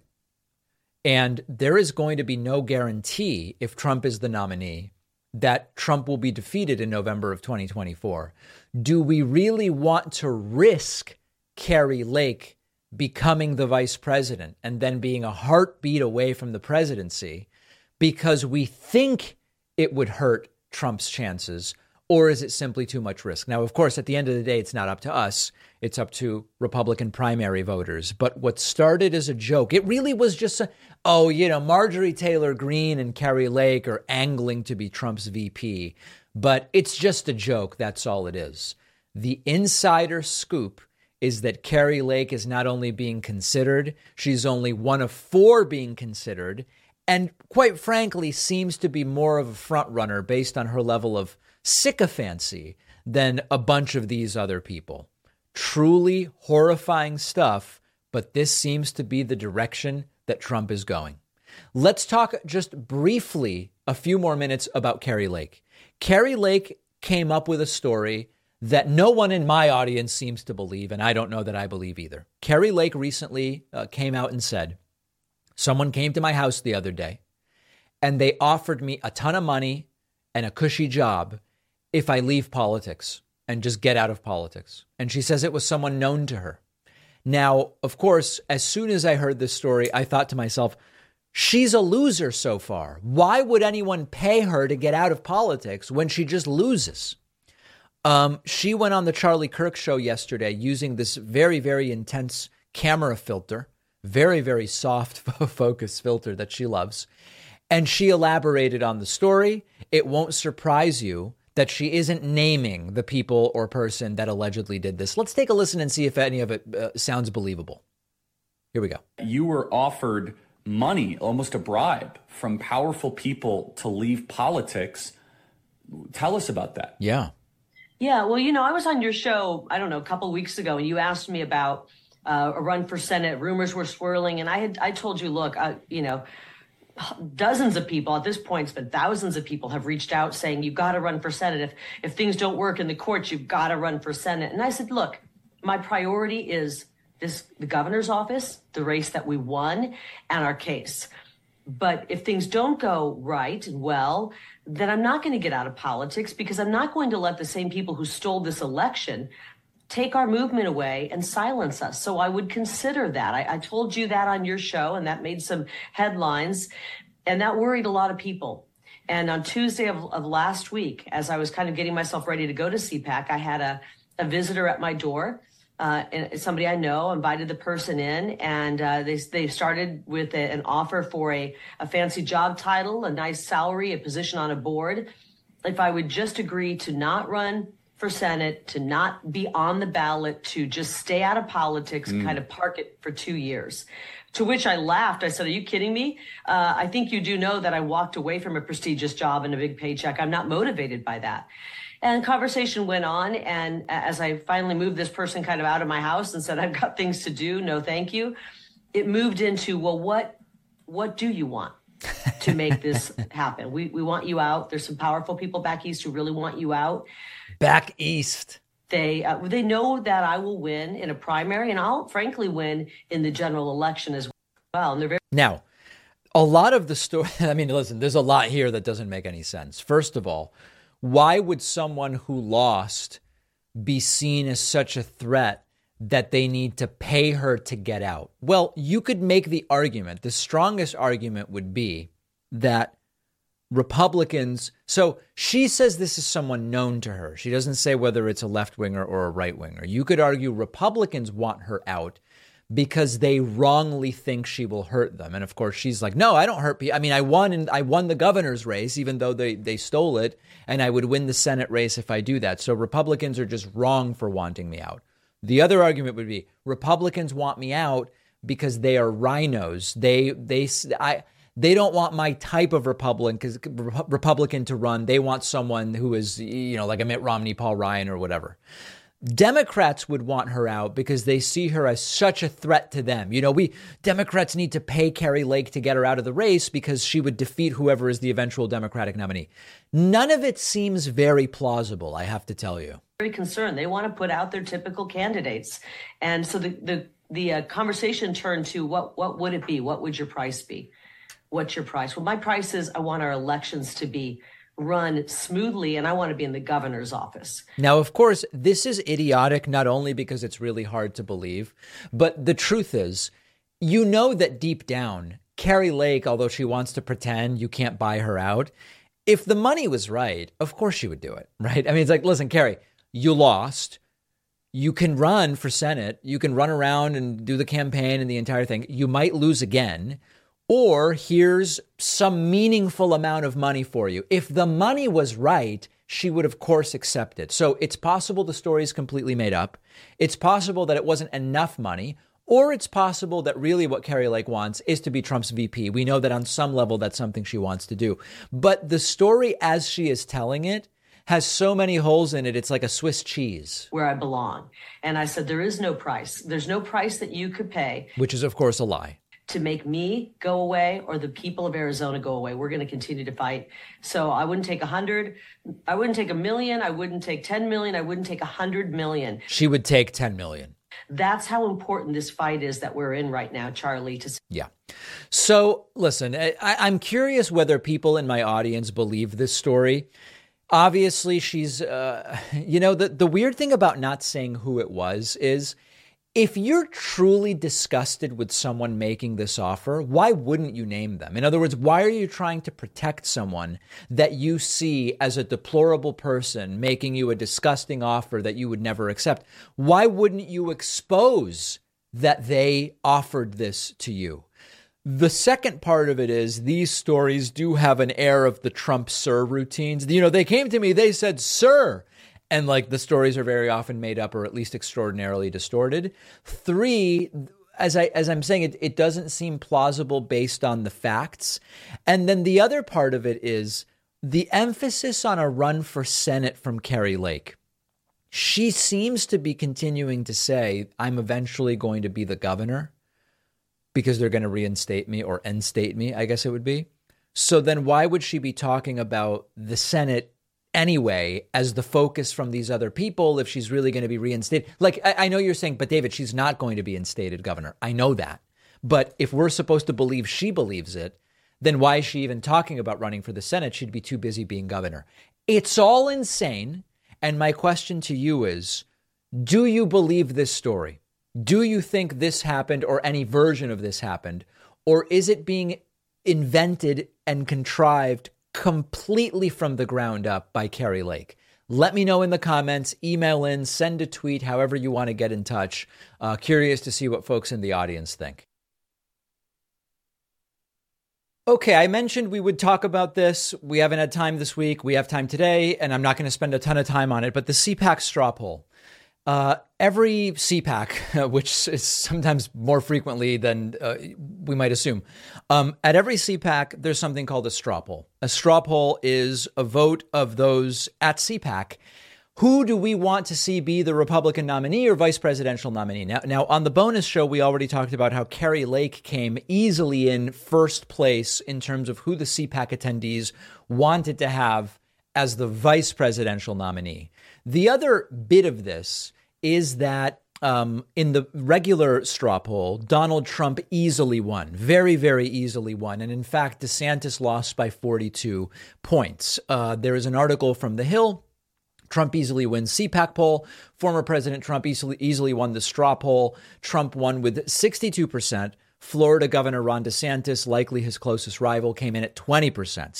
And there is going to be no guarantee, if Trump is the nominee, that Trump will be defeated in November of 2024. Do we really want to risk Kari Lake becoming the vice president and then being a heartbeat away from the presidency because we think it would hurt Trump's chances? Or is it simply too much risk? Now, of course, at the end of the day, it's not up to us. It's up to Republican primary voters. But what started as a joke, it really was just Marjorie Taylor Greene and Kari Lake are angling to be Trump's VP. But it's just a joke. That's all it is. The insider scoop is that Kari Lake is not only being considered, she's only one of 4 being considered, and quite frankly, seems to be more of a front runner based on her level of sycophancy than a bunch of these other people. Truly horrifying stuff, but this seems to be the direction that Trump is going. Let's talk just briefly, a few more minutes, about Kari Lake. Kari Lake came up with a story that no one in my audience seems to believe, and I don't know that I believe either. Kari Lake recently came out and said, Someone came to my house the other day and they offered me a ton of money and a cushy job if I leave politics and just get out of politics. And she says it was someone known to her. Now, of course, as soon as I heard this story, I thought to myself, she's a loser so far. Why would anyone pay her to get out of politics when she just loses? She went on the Charlie Kirk show yesterday using this very, very intense camera filter, very, very soft focus filter that she loves. And she elaborated on the story. It won't surprise you that she isn't naming the people or person that allegedly did this. Let's take a listen and see if any of it sounds believable. Here we go. You were offered money, almost a bribe, from powerful people to leave politics. Tell us about that. Yeah. Yeah, well, I was on your show, I don't know, a couple of weeks ago, and you asked me about a run for Senate. Rumors were swirling, and I told you, look, dozens of people at this point, it's been thousands of people have reached out saying, you've got to run for Senate. If things don't work in the courts, you've got to run for Senate. And I said, look, my priority is the governor's office, the race that we won, and our case. But if things don't go right and well, then I'm not going to get out of politics, because I'm not going to let the same people who stole this election take our movement away and silence us. So I would consider that. I told you that on your show, and that made some headlines, and that worried a lot of people. And on Tuesday of last week, as I was kind of getting myself ready to go to CPAC, I had a visitor at my door. And somebody I know, invited the person in, and they started with an offer for a fancy job title, a nice salary, a position on a board. If I would just agree to not run for Senate, to not be on the ballot, to just stay out of politics, kind of park it for 2 years. To which I laughed. I said, are you kidding me? I think you do know that I walked away from a prestigious job and a big paycheck. I'm not motivated by that. And conversation went on. And as I finally moved this person kind of out of my house and said, I've got things to do, no thank you, it moved into, well, what do you want to make this happen? We want you out. There's some powerful people back east who really want you out. Back east. They know that I will win in a primary, and I'll frankly win in the general election as well. And they're very Now, a lot of the story, I mean, listen, there's a lot here that doesn't make any sense. First of all, why would someone who lost be seen as such a threat that they need to pay her to get out? Well, you could make the argument, the strongest argument would be that Republicans, so she says this is someone known to her. She doesn't say whether it's a left winger or a right winger. You could argue Republicans want her out because they wrongly think she will hurt them. And of course, she's like, no, I don't hurt people. I mean, I won the governor's race, even though they stole it, and I would win the Senate race if I do that. So Republicans are just wrong for wanting me out. The other argument would be Republicans want me out because they are rhinos. They don't want my type of Republican to run. They want someone who is, like a Mitt Romney, Paul Ryan, or whatever. Democrats would want her out because they see her as such a threat to them. Democrats need to pay Kari Lake to get her out of the race because she would defeat whoever is the eventual Democratic nominee. None of it seems very plausible, I have to tell you. very concerned. They want to put out their typical candidates. And so the conversation turned to what would it be? What would your price be? What's your price? Well, my price is I want our elections to be run smoothly, and I want to be in the governor's office. Now, of course, this is idiotic, not only because it's really hard to believe, but the truth is, that deep down, Kari Lake, although she wants to pretend you can't buy her out, if the money was right, of course she would do it, right? I mean, it's like, listen, Kari, you lost. You can run for Senate. You can run around and do the campaign and the entire thing. You might lose again. Or here's some meaningful amount of money for you. If the money was right, she would, of course, accept it. So it's possible the story is completely made up. It's possible that it wasn't enough money. Or it's possible that really what Kari Lake wants is to be Trump's VP. We know that on some level that's something she wants to do. But the story as she is telling it has so many holes in it, it's like a Swiss cheese. Where I belong. And I said, there is no price. There's no price that you could pay. Which is, of course, a lie. To make me go away or the people of Arizona go away. We're going to continue to fight. So I wouldn't take 100. I wouldn't take $1 million. I wouldn't take 10 million. I wouldn't take 100 million. She would take 10 million. That's how important this fight is that we're in right now, Charlie. Yeah. So listen, I'm curious whether people in my audience believe this story. Obviously, she's, the weird thing about not saying who it was is if you're truly disgusted with someone making this offer, why wouldn't you name them? In other words, why are you trying to protect someone that you see as a deplorable person making you a disgusting offer that you would never accept? Why wouldn't you expose that they offered this to you? The second part of it is these stories do have an air of the Trump sir routines. They came to me, they said, sir. And the stories are very often made up or at least extraordinarily distorted. 3, as I'm saying, it doesn't seem plausible based on the facts. And then the other part of it is the emphasis on a run for Senate from Kari Lake. She seems to be continuing to say, I'm eventually going to be the governor because they're going to reinstate me or instate me, I guess it would be. So then why would she be talking about the Senate anyway as the focus from these other people if she's really going to be reinstated? I know you're saying, but David, she's not going to be instated governor. I know that. But if we're supposed to believe she believes it, then why is she even talking about running for the Senate? She'd be too busy being governor. It's all insane. And my question to you is, do you believe this story? Do you think this happened or any version of this happened? Or is it being invented and contrived completely from the ground up by Kari Lake? Let me know in the comments, email in, send a tweet, however you want to get in touch. Curious to see what folks in the audience think. Okay, I mentioned we would talk about this. We haven't had time this week. We have time today, and I'm not going to spend a ton of time on it, but the CPAC straw poll. Every CPAC, which is sometimes more frequently than we might assume, at every CPAC, there's something called a straw poll. A straw poll is a vote of those at CPAC. Who do we want to see be the Republican nominee or vice presidential nominee? Now, on the bonus show, we already talked about how Kari Lake came easily in first place in terms of who the CPAC attendees wanted to have as the vice presidential nominee. The other bit of this is that in the regular straw poll, Donald Trump easily won, very, very easily won. And in fact, DeSantis lost by 42 points. There is an article from The Hill. Trump easily wins CPAC poll. Former President Trump easily won the straw poll. Trump won with 62%. Florida Governor Ron DeSantis, likely his closest rival, came in at 20%,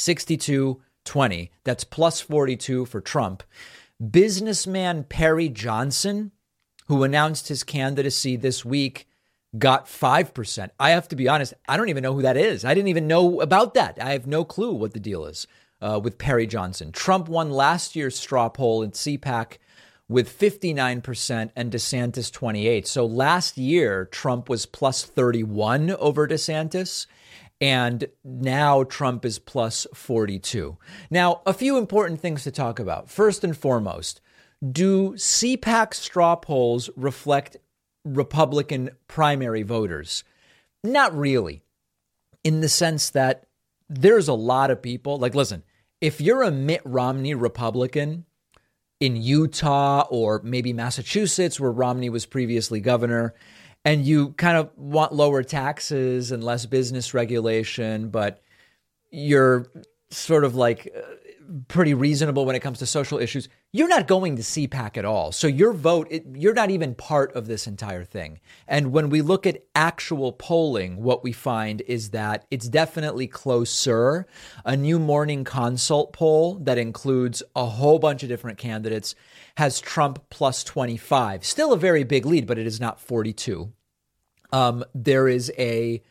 62-20. That's plus 42 for Trump. Businessman Perry Johnson, who announced his candidacy this week, got 5%. I have to be honest, I don't even know who that is. I didn't even know about that. I have no clue what the deal is with Perry Johnson. Trump won last year's straw poll in CPAC with 59% and DeSantis 28%. So last year, Trump was plus 31 over DeSantis. And now Trump is plus 42. Now, a few important things to talk about. First and foremost, do CPAC straw polls reflect Republican primary voters? Not really, in the sense that there's a lot of people. Listen, if you're a Mitt Romney Republican in Utah or maybe Massachusetts, where Romney was previously governor, and you kind of want lower taxes and less business regulation, but you're sort of pretty reasonable when it comes to social issues, you're not going to CPAC at all. So your vote, you're not even part of this entire thing. And when we look at actual polling, what we find is that it's definitely closer. A new Morning Consult poll that includes a whole bunch of different candidates has Trump plus 25. Still a very big lead, but it is not 42. There is a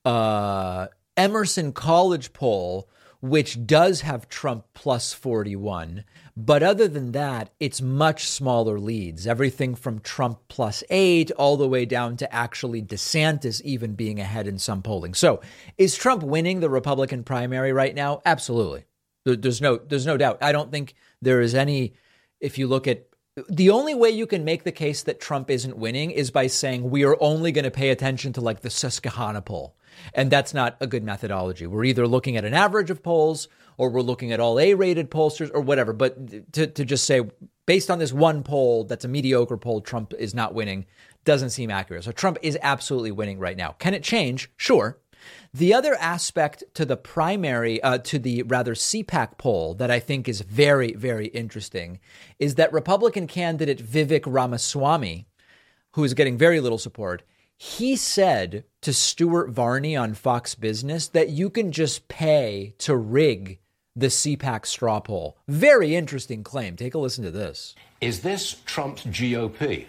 Emerson College poll, which does have Trump plus 41. But other than that, it's much smaller leads. Everything from Trump plus 8 all the way down to actually DeSantis even being ahead in some polling. So is Trump winning the Republican primary right now? Absolutely. There's no doubt. I don't think there is any, if you look at, the only way you can make the case that Trump isn't winning is by saying we are only going to pay attention to the Susquehanna poll. And that's not a good methodology. We're either looking at an average of polls or we're looking at all A-rated pollsters or whatever. But to just say, based on this one poll, that's a mediocre poll, Trump is not winning, doesn't seem accurate. So Trump is absolutely winning right now. Can it change? Sure. The other aspect to the primary, to the rather CPAC poll that I think is very, very interesting is that Republican candidate Vivek Ramaswamy, who is getting very little support, he said to Stuart Varney on Fox Business that you can just pay to rig the CPAC straw poll. Very interesting claim. Take a listen to this. Is this Trump's GOP?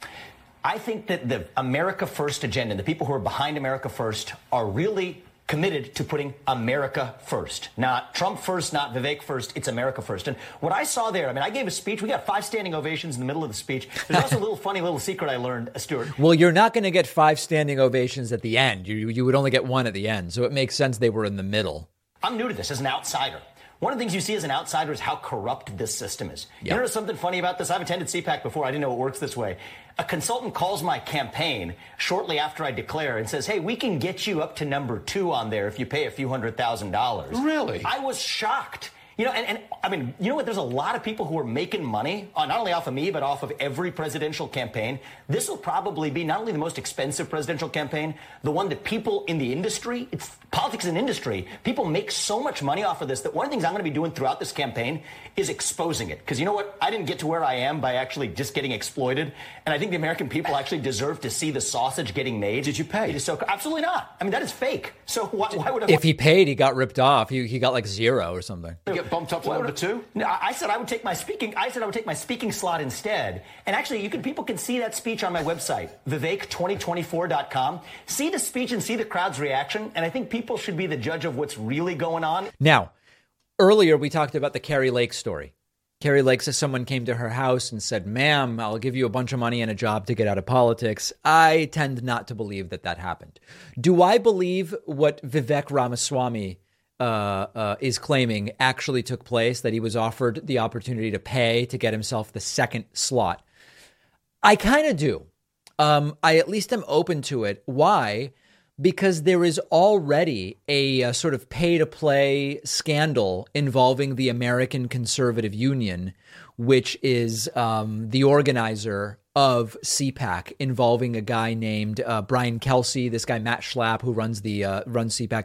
I think that the America First agenda, and the people who are behind America First, are really committed to putting America first. Not Trump first, not Vivek first, it's America first. And what I saw there, I mean, I gave a speech. We got 5 standing ovations in the middle of the speech. There's also a little funny little secret I learned, Stuart. Well, you're not going to get 5 standing ovations at the end. You would only get 1 at the end. So it makes sense they were in the middle. I'm new to this as an outsider. One of the things you see as an outsider is how corrupt this system is. Yep. You know something funny about this? I've attended CPAC before. I didn't know it works this way. A consultant calls my campaign shortly after I declare and says, hey, we can get you up to number 2 on there if you pay a few $100,000. Really? I was shocked. You know, and I mean, you know what? There's a lot of people who are making money, not only off of me, but off of every presidential campaign. This will probably be not only the most expensive presidential campaign, the one that people in the industry, it's politics and industry, people make so much money off of this that one of the things I'm going to be doing throughout this campaign is exposing it. Because you know what? I didn't get to where I am by actually just getting exploited. And I think the American people actually deserve to see the sausage getting made. Did you pay? It is so, absolutely not. I mean, that is fake. So why would I? If he paid, he got ripped off. He got like 0 or something. You get bumped up to number 2? No, I said I would take my speaking slot instead. And actually, people can see that speech on my website, Vivek2024.com. See the speech and see the crowd's reaction. And I think people should be the judge of what's really going on. Now, earlier we talked about the Carrie Lake story. Carrie Lake says someone came to her house and said, ma'am, I'll give you a bunch of money and a job to get out of politics. I tend not to believe that happened. Do I believe what Vivek Ramaswamy is claiming actually took place, that he was offered the opportunity to pay to get himself the second slot? I kind of do. I at least am open to it. Why? Because there is already a sort of pay-to-play scandal involving the American Conservative Union, which is the organizer of CPAC, involving a guy named Brian Kelsey. This guy, Matt Schlapp, who runs CPAC,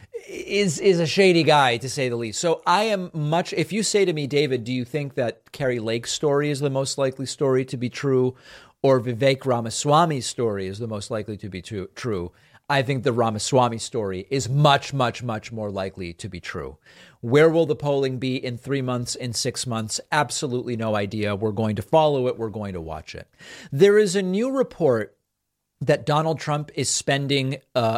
is a shady guy, to say the least. So I am much, if you say to me, David, do you think that Carrie Lake's story is the most likely story to be true, or Vivek Ramaswamy's story is the most likely to be true? I think the Ramaswamy story is much, much, much more likely to be true. Where will the polling be in 3 months, in 6 months? Absolutely no idea. We're going to follow it. We're going to watch it. There is a new report that Donald Trump is spending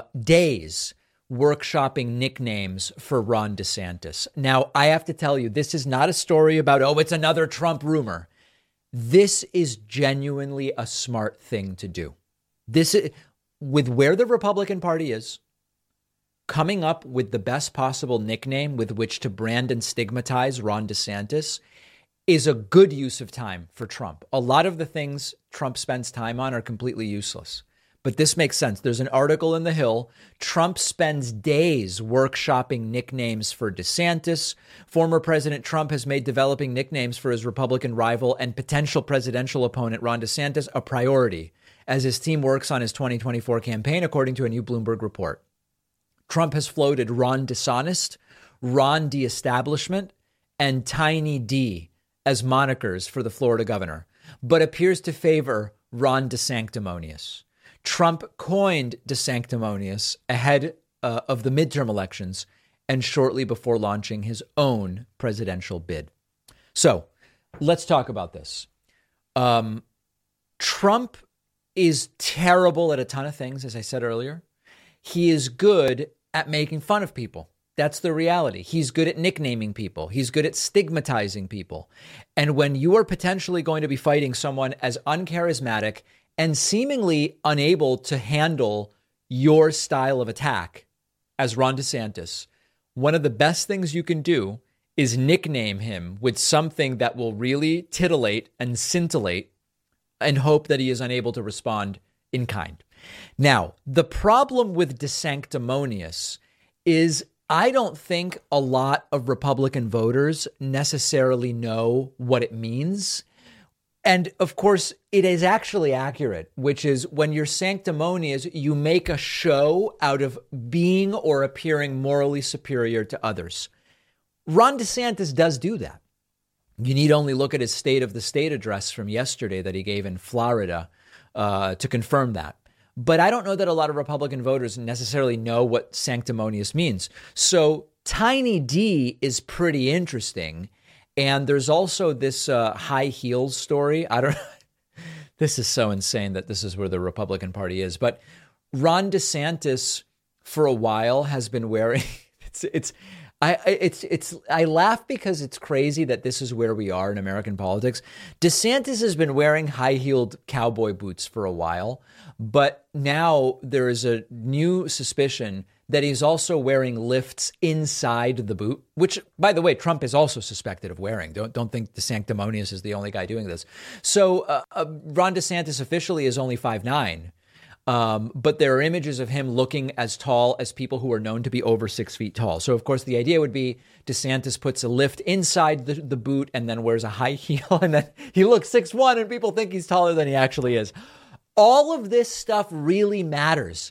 days workshopping nicknames for Ron DeSantis. Now, I have to tell you, this is not a story about, it's another Trump rumor. This is genuinely a smart thing to do. This is, with where the Republican Party is, coming up with the best possible nickname with which to brand and stigmatize Ron DeSantis is a good use of time for Trump. A lot of the things Trump spends time on are completely useless. But this makes sense. There's an article in The Hill. Trump spends days workshopping nicknames for DeSantis. Former President Trump has made developing nicknames for his Republican rival and potential presidential opponent Ron DeSantis a priority as his team works on his 2024 campaign, according to a new Bloomberg report. Trump has floated Ron Dishonest, Ron De-Establishment, and Tiny D as monikers for the Florida governor, but appears to favor Ron DeSanctimonious. Trump coined DeSanctimonious ahead of the midterm elections and shortly before launching his own presidential bid. So let's talk about this. Trump is terrible at a ton of things, as I said earlier. He is good at making fun of people. That's the reality. He's good at nicknaming people. He's good at stigmatizing people. And when you are potentially going to be fighting someone as uncharismatic and seemingly unable to handle your style of attack as Ron DeSantis, one of the best things you can do is nickname him with something that will really titillate and scintillate and hope that he is unable to respond in kind. Now, the problem with DeSanctimonious is I don't think a lot of Republican voters necessarily know what it means. And of course, it is actually accurate, which is when you're sanctimonious, you make a show out of being or appearing morally superior to others. Ron DeSantis does do that. You need only look at his State of the State address from yesterday that he gave in Florida to confirm that. But I don't know that a lot of Republican voters necessarily know what sanctimonious means. So Tiny D is pretty interesting. And there's also this high heels story. This is so insane that this is where the Republican Party is. But Ron DeSantis, for a while, has been wearing. I laugh because it's crazy that this is where we are in American politics. DeSantis has been wearing high-heeled cowboy boots for a while, but now there is a new suspicion that he's also wearing lifts inside the boot, which, by the way, Trump is also suspected of wearing. Don't think DeSanctimonious is the only guy doing this. So Ron DeSantis officially is only 5'9", but there are images of him looking as tall as people who are known to be over 6 feet tall. So, of course, the idea would be DeSantis puts a lift inside the boot and then wears a high heel, and then he looks 6'1", and people think he's taller than he actually is. All of this stuff really matters.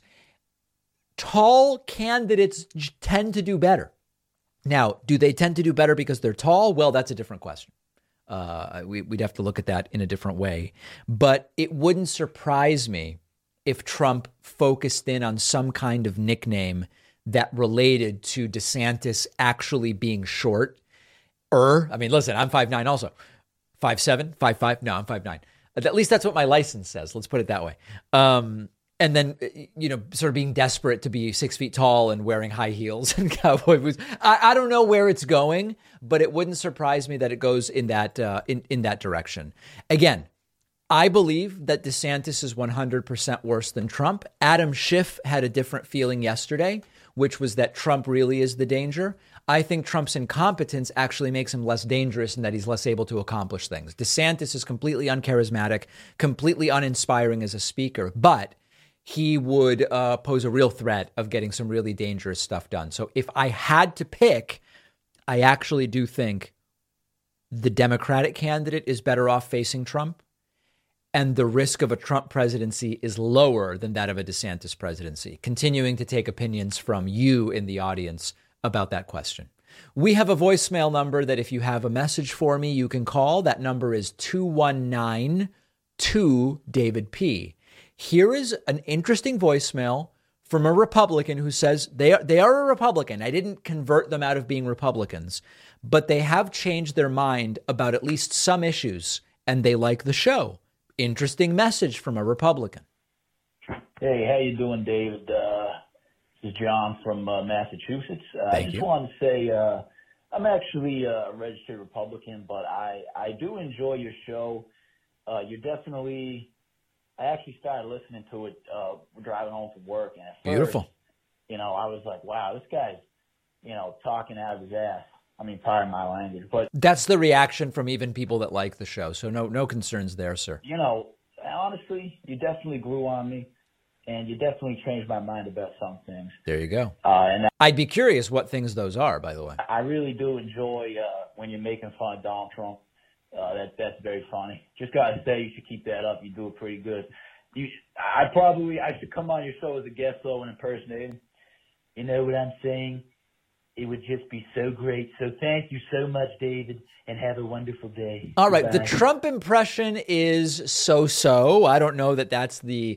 Tall candidates tend to do better. Now, do they tend to do better because they're tall? Well, that's a different question. We'd have to look at that in a different way. But it wouldn't surprise me if Trump focused in on some kind of nickname that related to DeSantis actually being short. I mean, listen, I'm 5'9" also. 5'7", 5'5". No, I'm 5'9". At least that's what my license says. Let's put it that way. And then, sort of being desperate to be 6 feet tall and wearing high heels and cowboy boots. I don't know where it's going, but it wouldn't surprise me that it goes in that in that direction. Again, I believe that DeSantis is 100% worse than Trump. Adam Schiff had a different feeling yesterday, which was that Trump really is the danger. I think Trump's incompetence actually makes him less dangerous and that he's less able to accomplish things. DeSantis is completely uncharismatic, completely uninspiring as a speaker, but he would pose a real threat of getting some really dangerous stuff done. So if I had to pick, I actually do think the Democratic candidate is better off facing Trump, and the risk of a Trump presidency is lower than that of a DeSantis presidency. Continuing to take opinions from you in the audience about that question. We have a voicemail number that if you have a message for me, you can call. That number is 219-2-DAVID-P. Here is an interesting voicemail from a Republican who says they are a Republican. I didn't convert them out of being Republicans, but they have changed their mind about at least some issues, and they like the show. Interesting message from a Republican. Hey, how you doing, David? This is John from Massachusetts. I just wanted to say I'm actually a registered Republican, but I do enjoy your show. You're definitely... I actually started listening to it driving home from work, and at first, beautiful. I was like, wow, this guy's, talking out of his ass. I mean, pardon my language, but that's the reaction from even people that like the show. So no concerns there, sir. Honestly, you definitely grew on me, and you definitely changed my mind about some things. There you go. And I'd be curious what things those are, by the way. I really do enjoy when you're making fun of Donald Trump. That's very funny. Just gotta say, you should keep that up. You do it pretty good. I should come on your show as a guest though and impersonate him. You know what I'm saying? It would just be so great. So thank you so much, David, and have a wonderful day. All right. Goodbye. The Trump impression is so-so. I don't know that that's the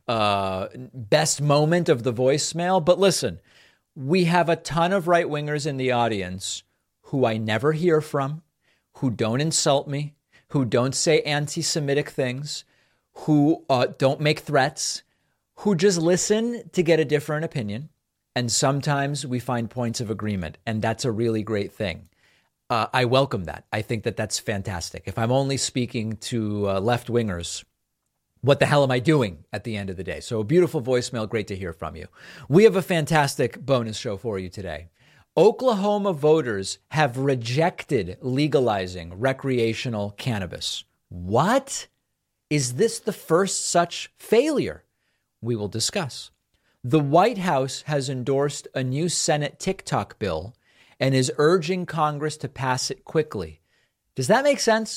best moment of the voicemail, but listen, we have a ton of right-wingers in the audience who I never hear from, who don't insult me, who don't say anti-Semitic things, who don't make threats, who just listen to get a different opinion. And sometimes we find points of agreement, and that's a really great thing. I welcome that. I think that that's fantastic. If I'm only speaking to left-wingers, what the hell am I doing at the end of the day? So a beautiful voicemail. Great to hear from you. We have a fantastic bonus show for you today. Oklahoma voters have rejected legalizing recreational cannabis. What? Is this the first such failure? We will discuss. The White House has endorsed a new Senate TikTok bill and is urging Congress to pass it quickly. Does that make sense?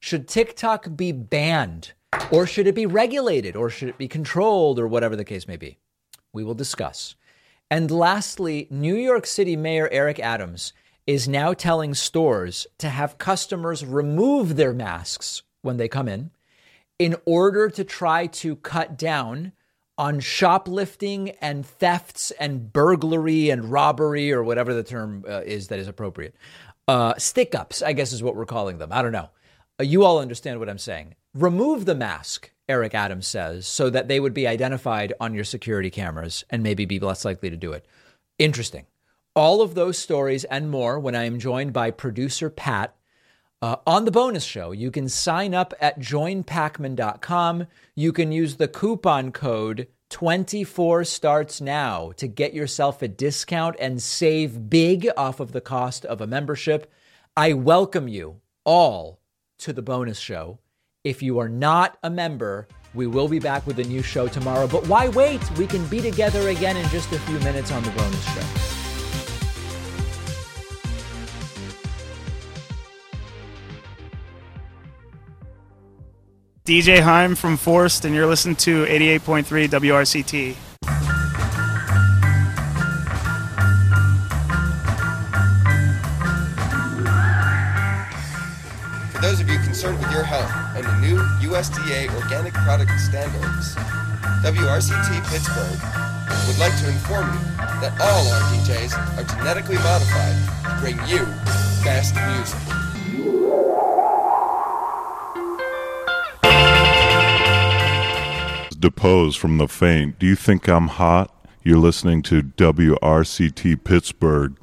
Should TikTok be banned? Or should it be regulated? Or should it be controlled? Or whatever the case may be? We will discuss. And lastly, New York City Mayor Eric Adams is now telling stores to have customers remove their masks when they come in order to try to cut down on shoplifting and thefts and burglary and robbery, or whatever the term is that is appropriate. Stick-ups, I guess is what we're calling them. I don't know. You all understand what I'm saying. Remove the mask, Eric Adams says, so that they would be identified on your security cameras and maybe be less likely to do it. Interesting. All of those stories and more when I am joined by producer Pat on the bonus show. You can sign up at joinpacman.com. You can use the coupon code 24startsnow to get yourself a discount and save big off of the cost of a membership. I welcome you all to the bonus show. If you are not a member, we will be back with a new show tomorrow. But why wait? We can be together again in just a few minutes on the bonus show. DJ Heim from Forced, and you're listening to 88.3 WRCT. For those of you concerned with your health and the new USDA organic product standards, WRCT Pittsburgh would like to inform you that all our DJs are genetically modified to bring you best music. Depose from the faint. Do you think I'm hot? You're listening to WRCT Pittsburgh.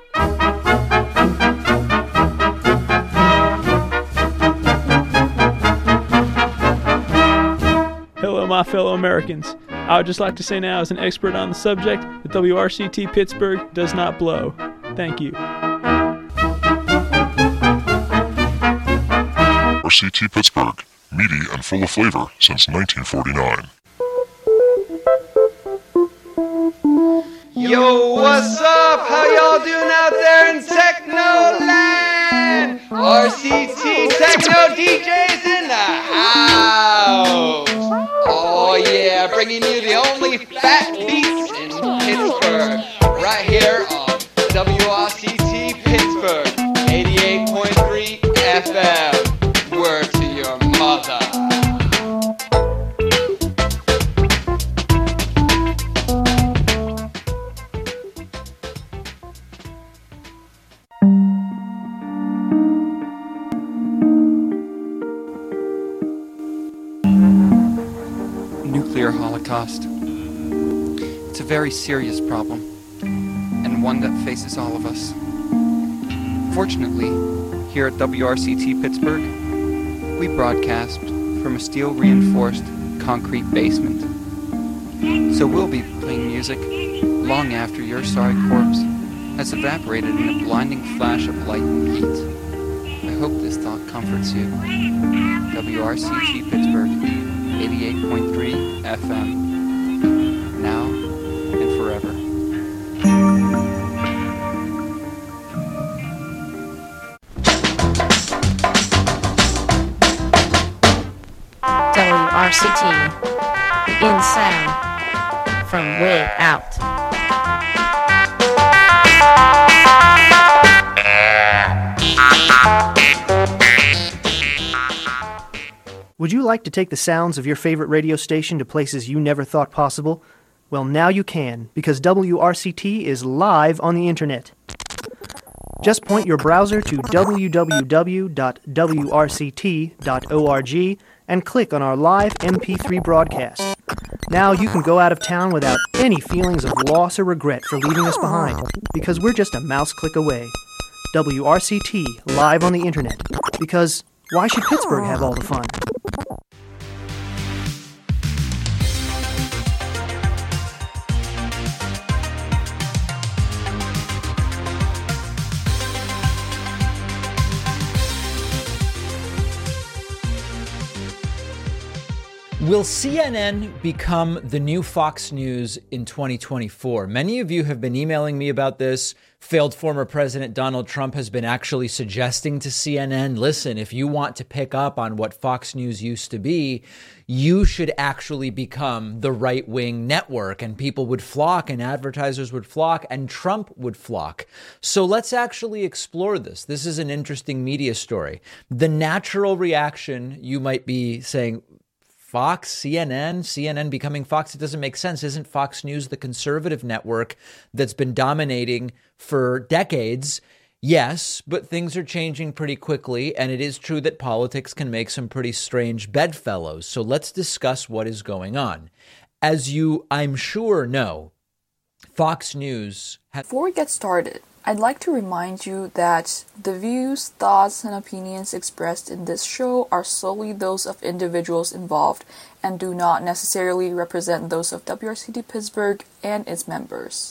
Hello, my fellow Americans. I would just like to say now, as an expert on the subject, that WRCT Pittsburgh does not blow. Thank you. WRCT Pittsburgh. Meaty and full of flavor since 1949. Yo, what's up? How y'all doing out there in Technoland? RCT Techno DJs in the house. Oh yeah, bringing you the only fat beats in Pittsburgh. Right here on WRCT Pittsburgh, 88.3 FM. Word to your mother. Nuclear holocaust. It's a very serious problem, and one that faces all of us. Fortunately, here at WRCT Pittsburgh, we broadcast from a steel-reinforced concrete basement. So we'll be playing music long after your sorry corpse has evaporated in a blinding flash of light and heat. I hope this thought comforts you. WRCT Pittsburgh, 88.3 FM. Now and forever. WRCT, in sound, from way out. Would you like to take the sounds of your favorite radio station to places you never thought possible? Well, now you can, because WRCT is live on the internet. Just point your browser to www.wrct.org and click on our live MP3 broadcast. Now you can go out of town without any feelings of loss or regret for leaving us behind, because we're just a mouse click away. WRCT, live on the internet. Because why should Pittsburgh have all the fun? Will CNN become the new Fox News in 2024? Many of you have been emailing me about this. Failed former President Donald Trump has been actually suggesting to CNN, listen, if you want to pick up on what Fox News used to be, you should actually become the right-wing network, and people would flock and advertisers would flock and Trump would flock. So let's actually explore this. This is an interesting media story. The natural reaction, you might be saying, Fox, CNN becoming Fox, it doesn't make sense. Isn't Fox News the conservative network that's been dominating for decades? Yes, but things are changing pretty quickly, and it is true that politics can make some pretty strange bedfellows. So let's discuss what is going on. As you, I'm sure, know, Fox News... Before we get started, I'd like to remind you that the views, thoughts, and opinions expressed in this show are solely those of individuals involved and do not necessarily represent those of WRCT Pittsburgh and its members.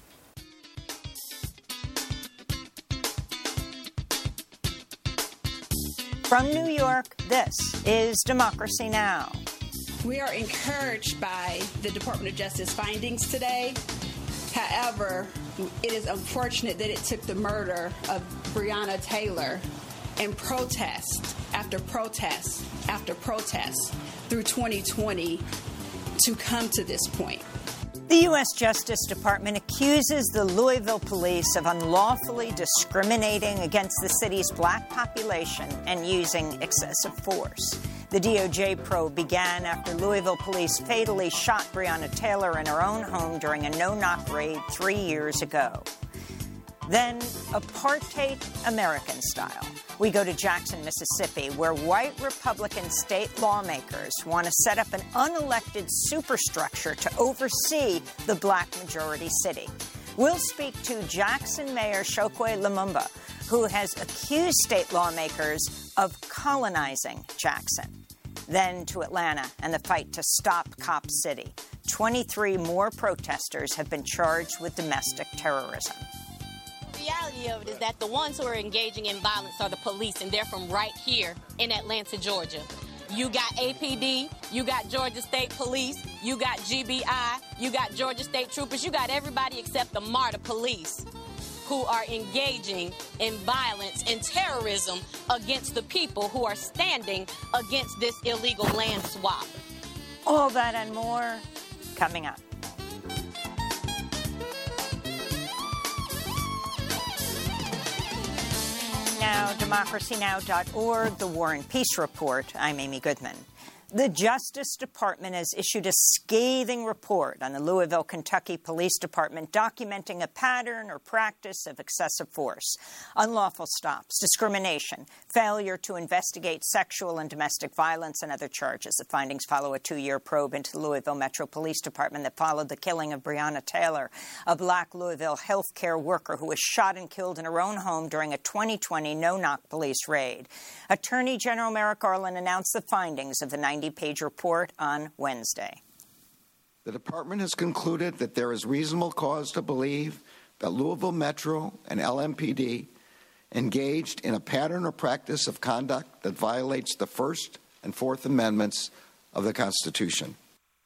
From New York, this is Democracy Now! We are encouraged by the Department of Justice findings today. However, it is unfortunate that it took the murder of Breonna Taylor and protest after protest after protest through 2020 to come to this point. The U.S. Justice Department accuses the Louisville police of unlawfully discriminating against the city's black population and using excessive force. The DOJ probe began after Louisville police fatally shot Breonna Taylor in her own home during a no-knock raid 3 years ago. Then, apartheid American style. We go to Jackson, Mississippi, where white Republican state lawmakers want to set up an unelected superstructure to oversee the black majority city. We'll speak to Jackson Mayor Chokwe Lumumba, who has accused state lawmakers of colonizing Jackson. Then to Atlanta and the fight to stop Cop City. 23 more protesters have been charged with domestic terrorism. The reality of it is that the ones who are engaging in violence are the police, and they're from right here in Atlanta, Georgia. You got APD, you got Georgia State Police, you got GBI, you got Georgia State Troopers, you got everybody except the MARTA police who are engaging in violence and terrorism against the people who are standing against this illegal land swap. All that and more coming up. Now, democracynow.org, the War and Peace Report. I'm Amy Goodman. The Justice Department has issued a scathing report on the Louisville, Kentucky Police Department documenting a pattern or practice of excessive force, unlawful stops, discrimination, failure to investigate sexual and domestic violence, and other charges. The findings follow a 2-year probe into the Louisville Metro Police Department that followed the killing of Breonna Taylor, a black Louisville healthcare worker who was shot and killed in her own home during a 2020 no-knock police raid. Attorney General Merrick Garland announced the findings of the 90-page report on Wednesday. The department has concluded that there is reasonable cause to believe that Louisville Metro and LMPD engaged in a pattern or practice of conduct that violates the First and Fourth Amendments of the Constitution.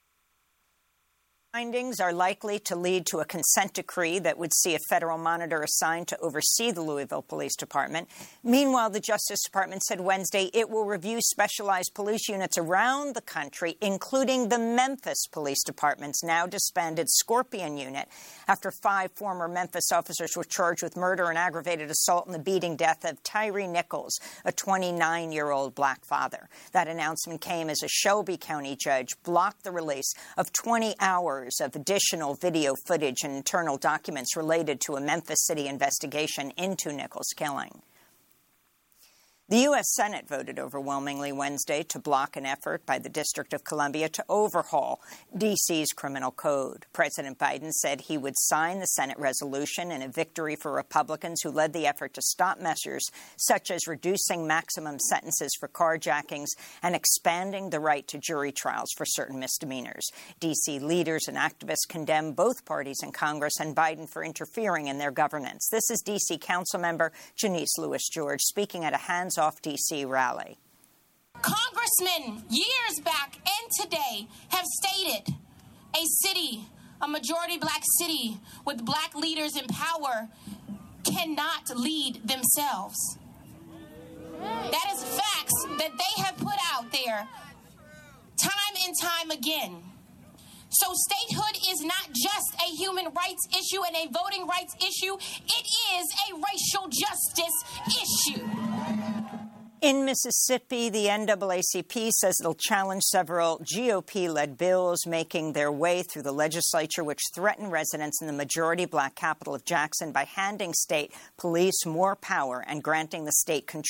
Findings are likely to lead to a consent decree that would see a federal monitor assigned to oversee the Louisville Police Department. Meanwhile, the Justice Department said Wednesday it will review specialized police units around the country, including the Memphis Police Department's now disbanded Scorpion unit, after 5 former Memphis officers were charged with murder and aggravated assault in the beating death of Tyree Nichols, a 29-year-old black father. That announcement came as a Shelby County judge blocked the release of 20 hours of additional video footage and internal documents related to a Memphis City investigation into Nichols' killing. The U.S. Senate voted overwhelmingly Wednesday to block an effort by the District of Columbia to overhaul D.C.'s criminal code. President Biden said he would sign the Senate resolution in a victory for Republicans who led the effort to stop measures such as reducing maximum sentences for carjackings and expanding the right to jury trials for certain misdemeanors. D.C. leaders and activists condemn both parties in Congress and Biden for interfering in their governance. This is D.C. Councilmember Janice Lewis-George speaking at a hands-off D.C. rally. Congressmen, years back and today, have stated a majority black city with black leaders in power cannot lead themselves. That is facts that they have put out there time and time again. So statehood is not just a human rights issue and a voting rights issue. It is a racial justice issue. In Mississippi, the NAACP says it'll challenge several GOP-led bills making their way through the legislature, which threaten residents in the majority black capital of Jackson by handing state police more power and granting the state control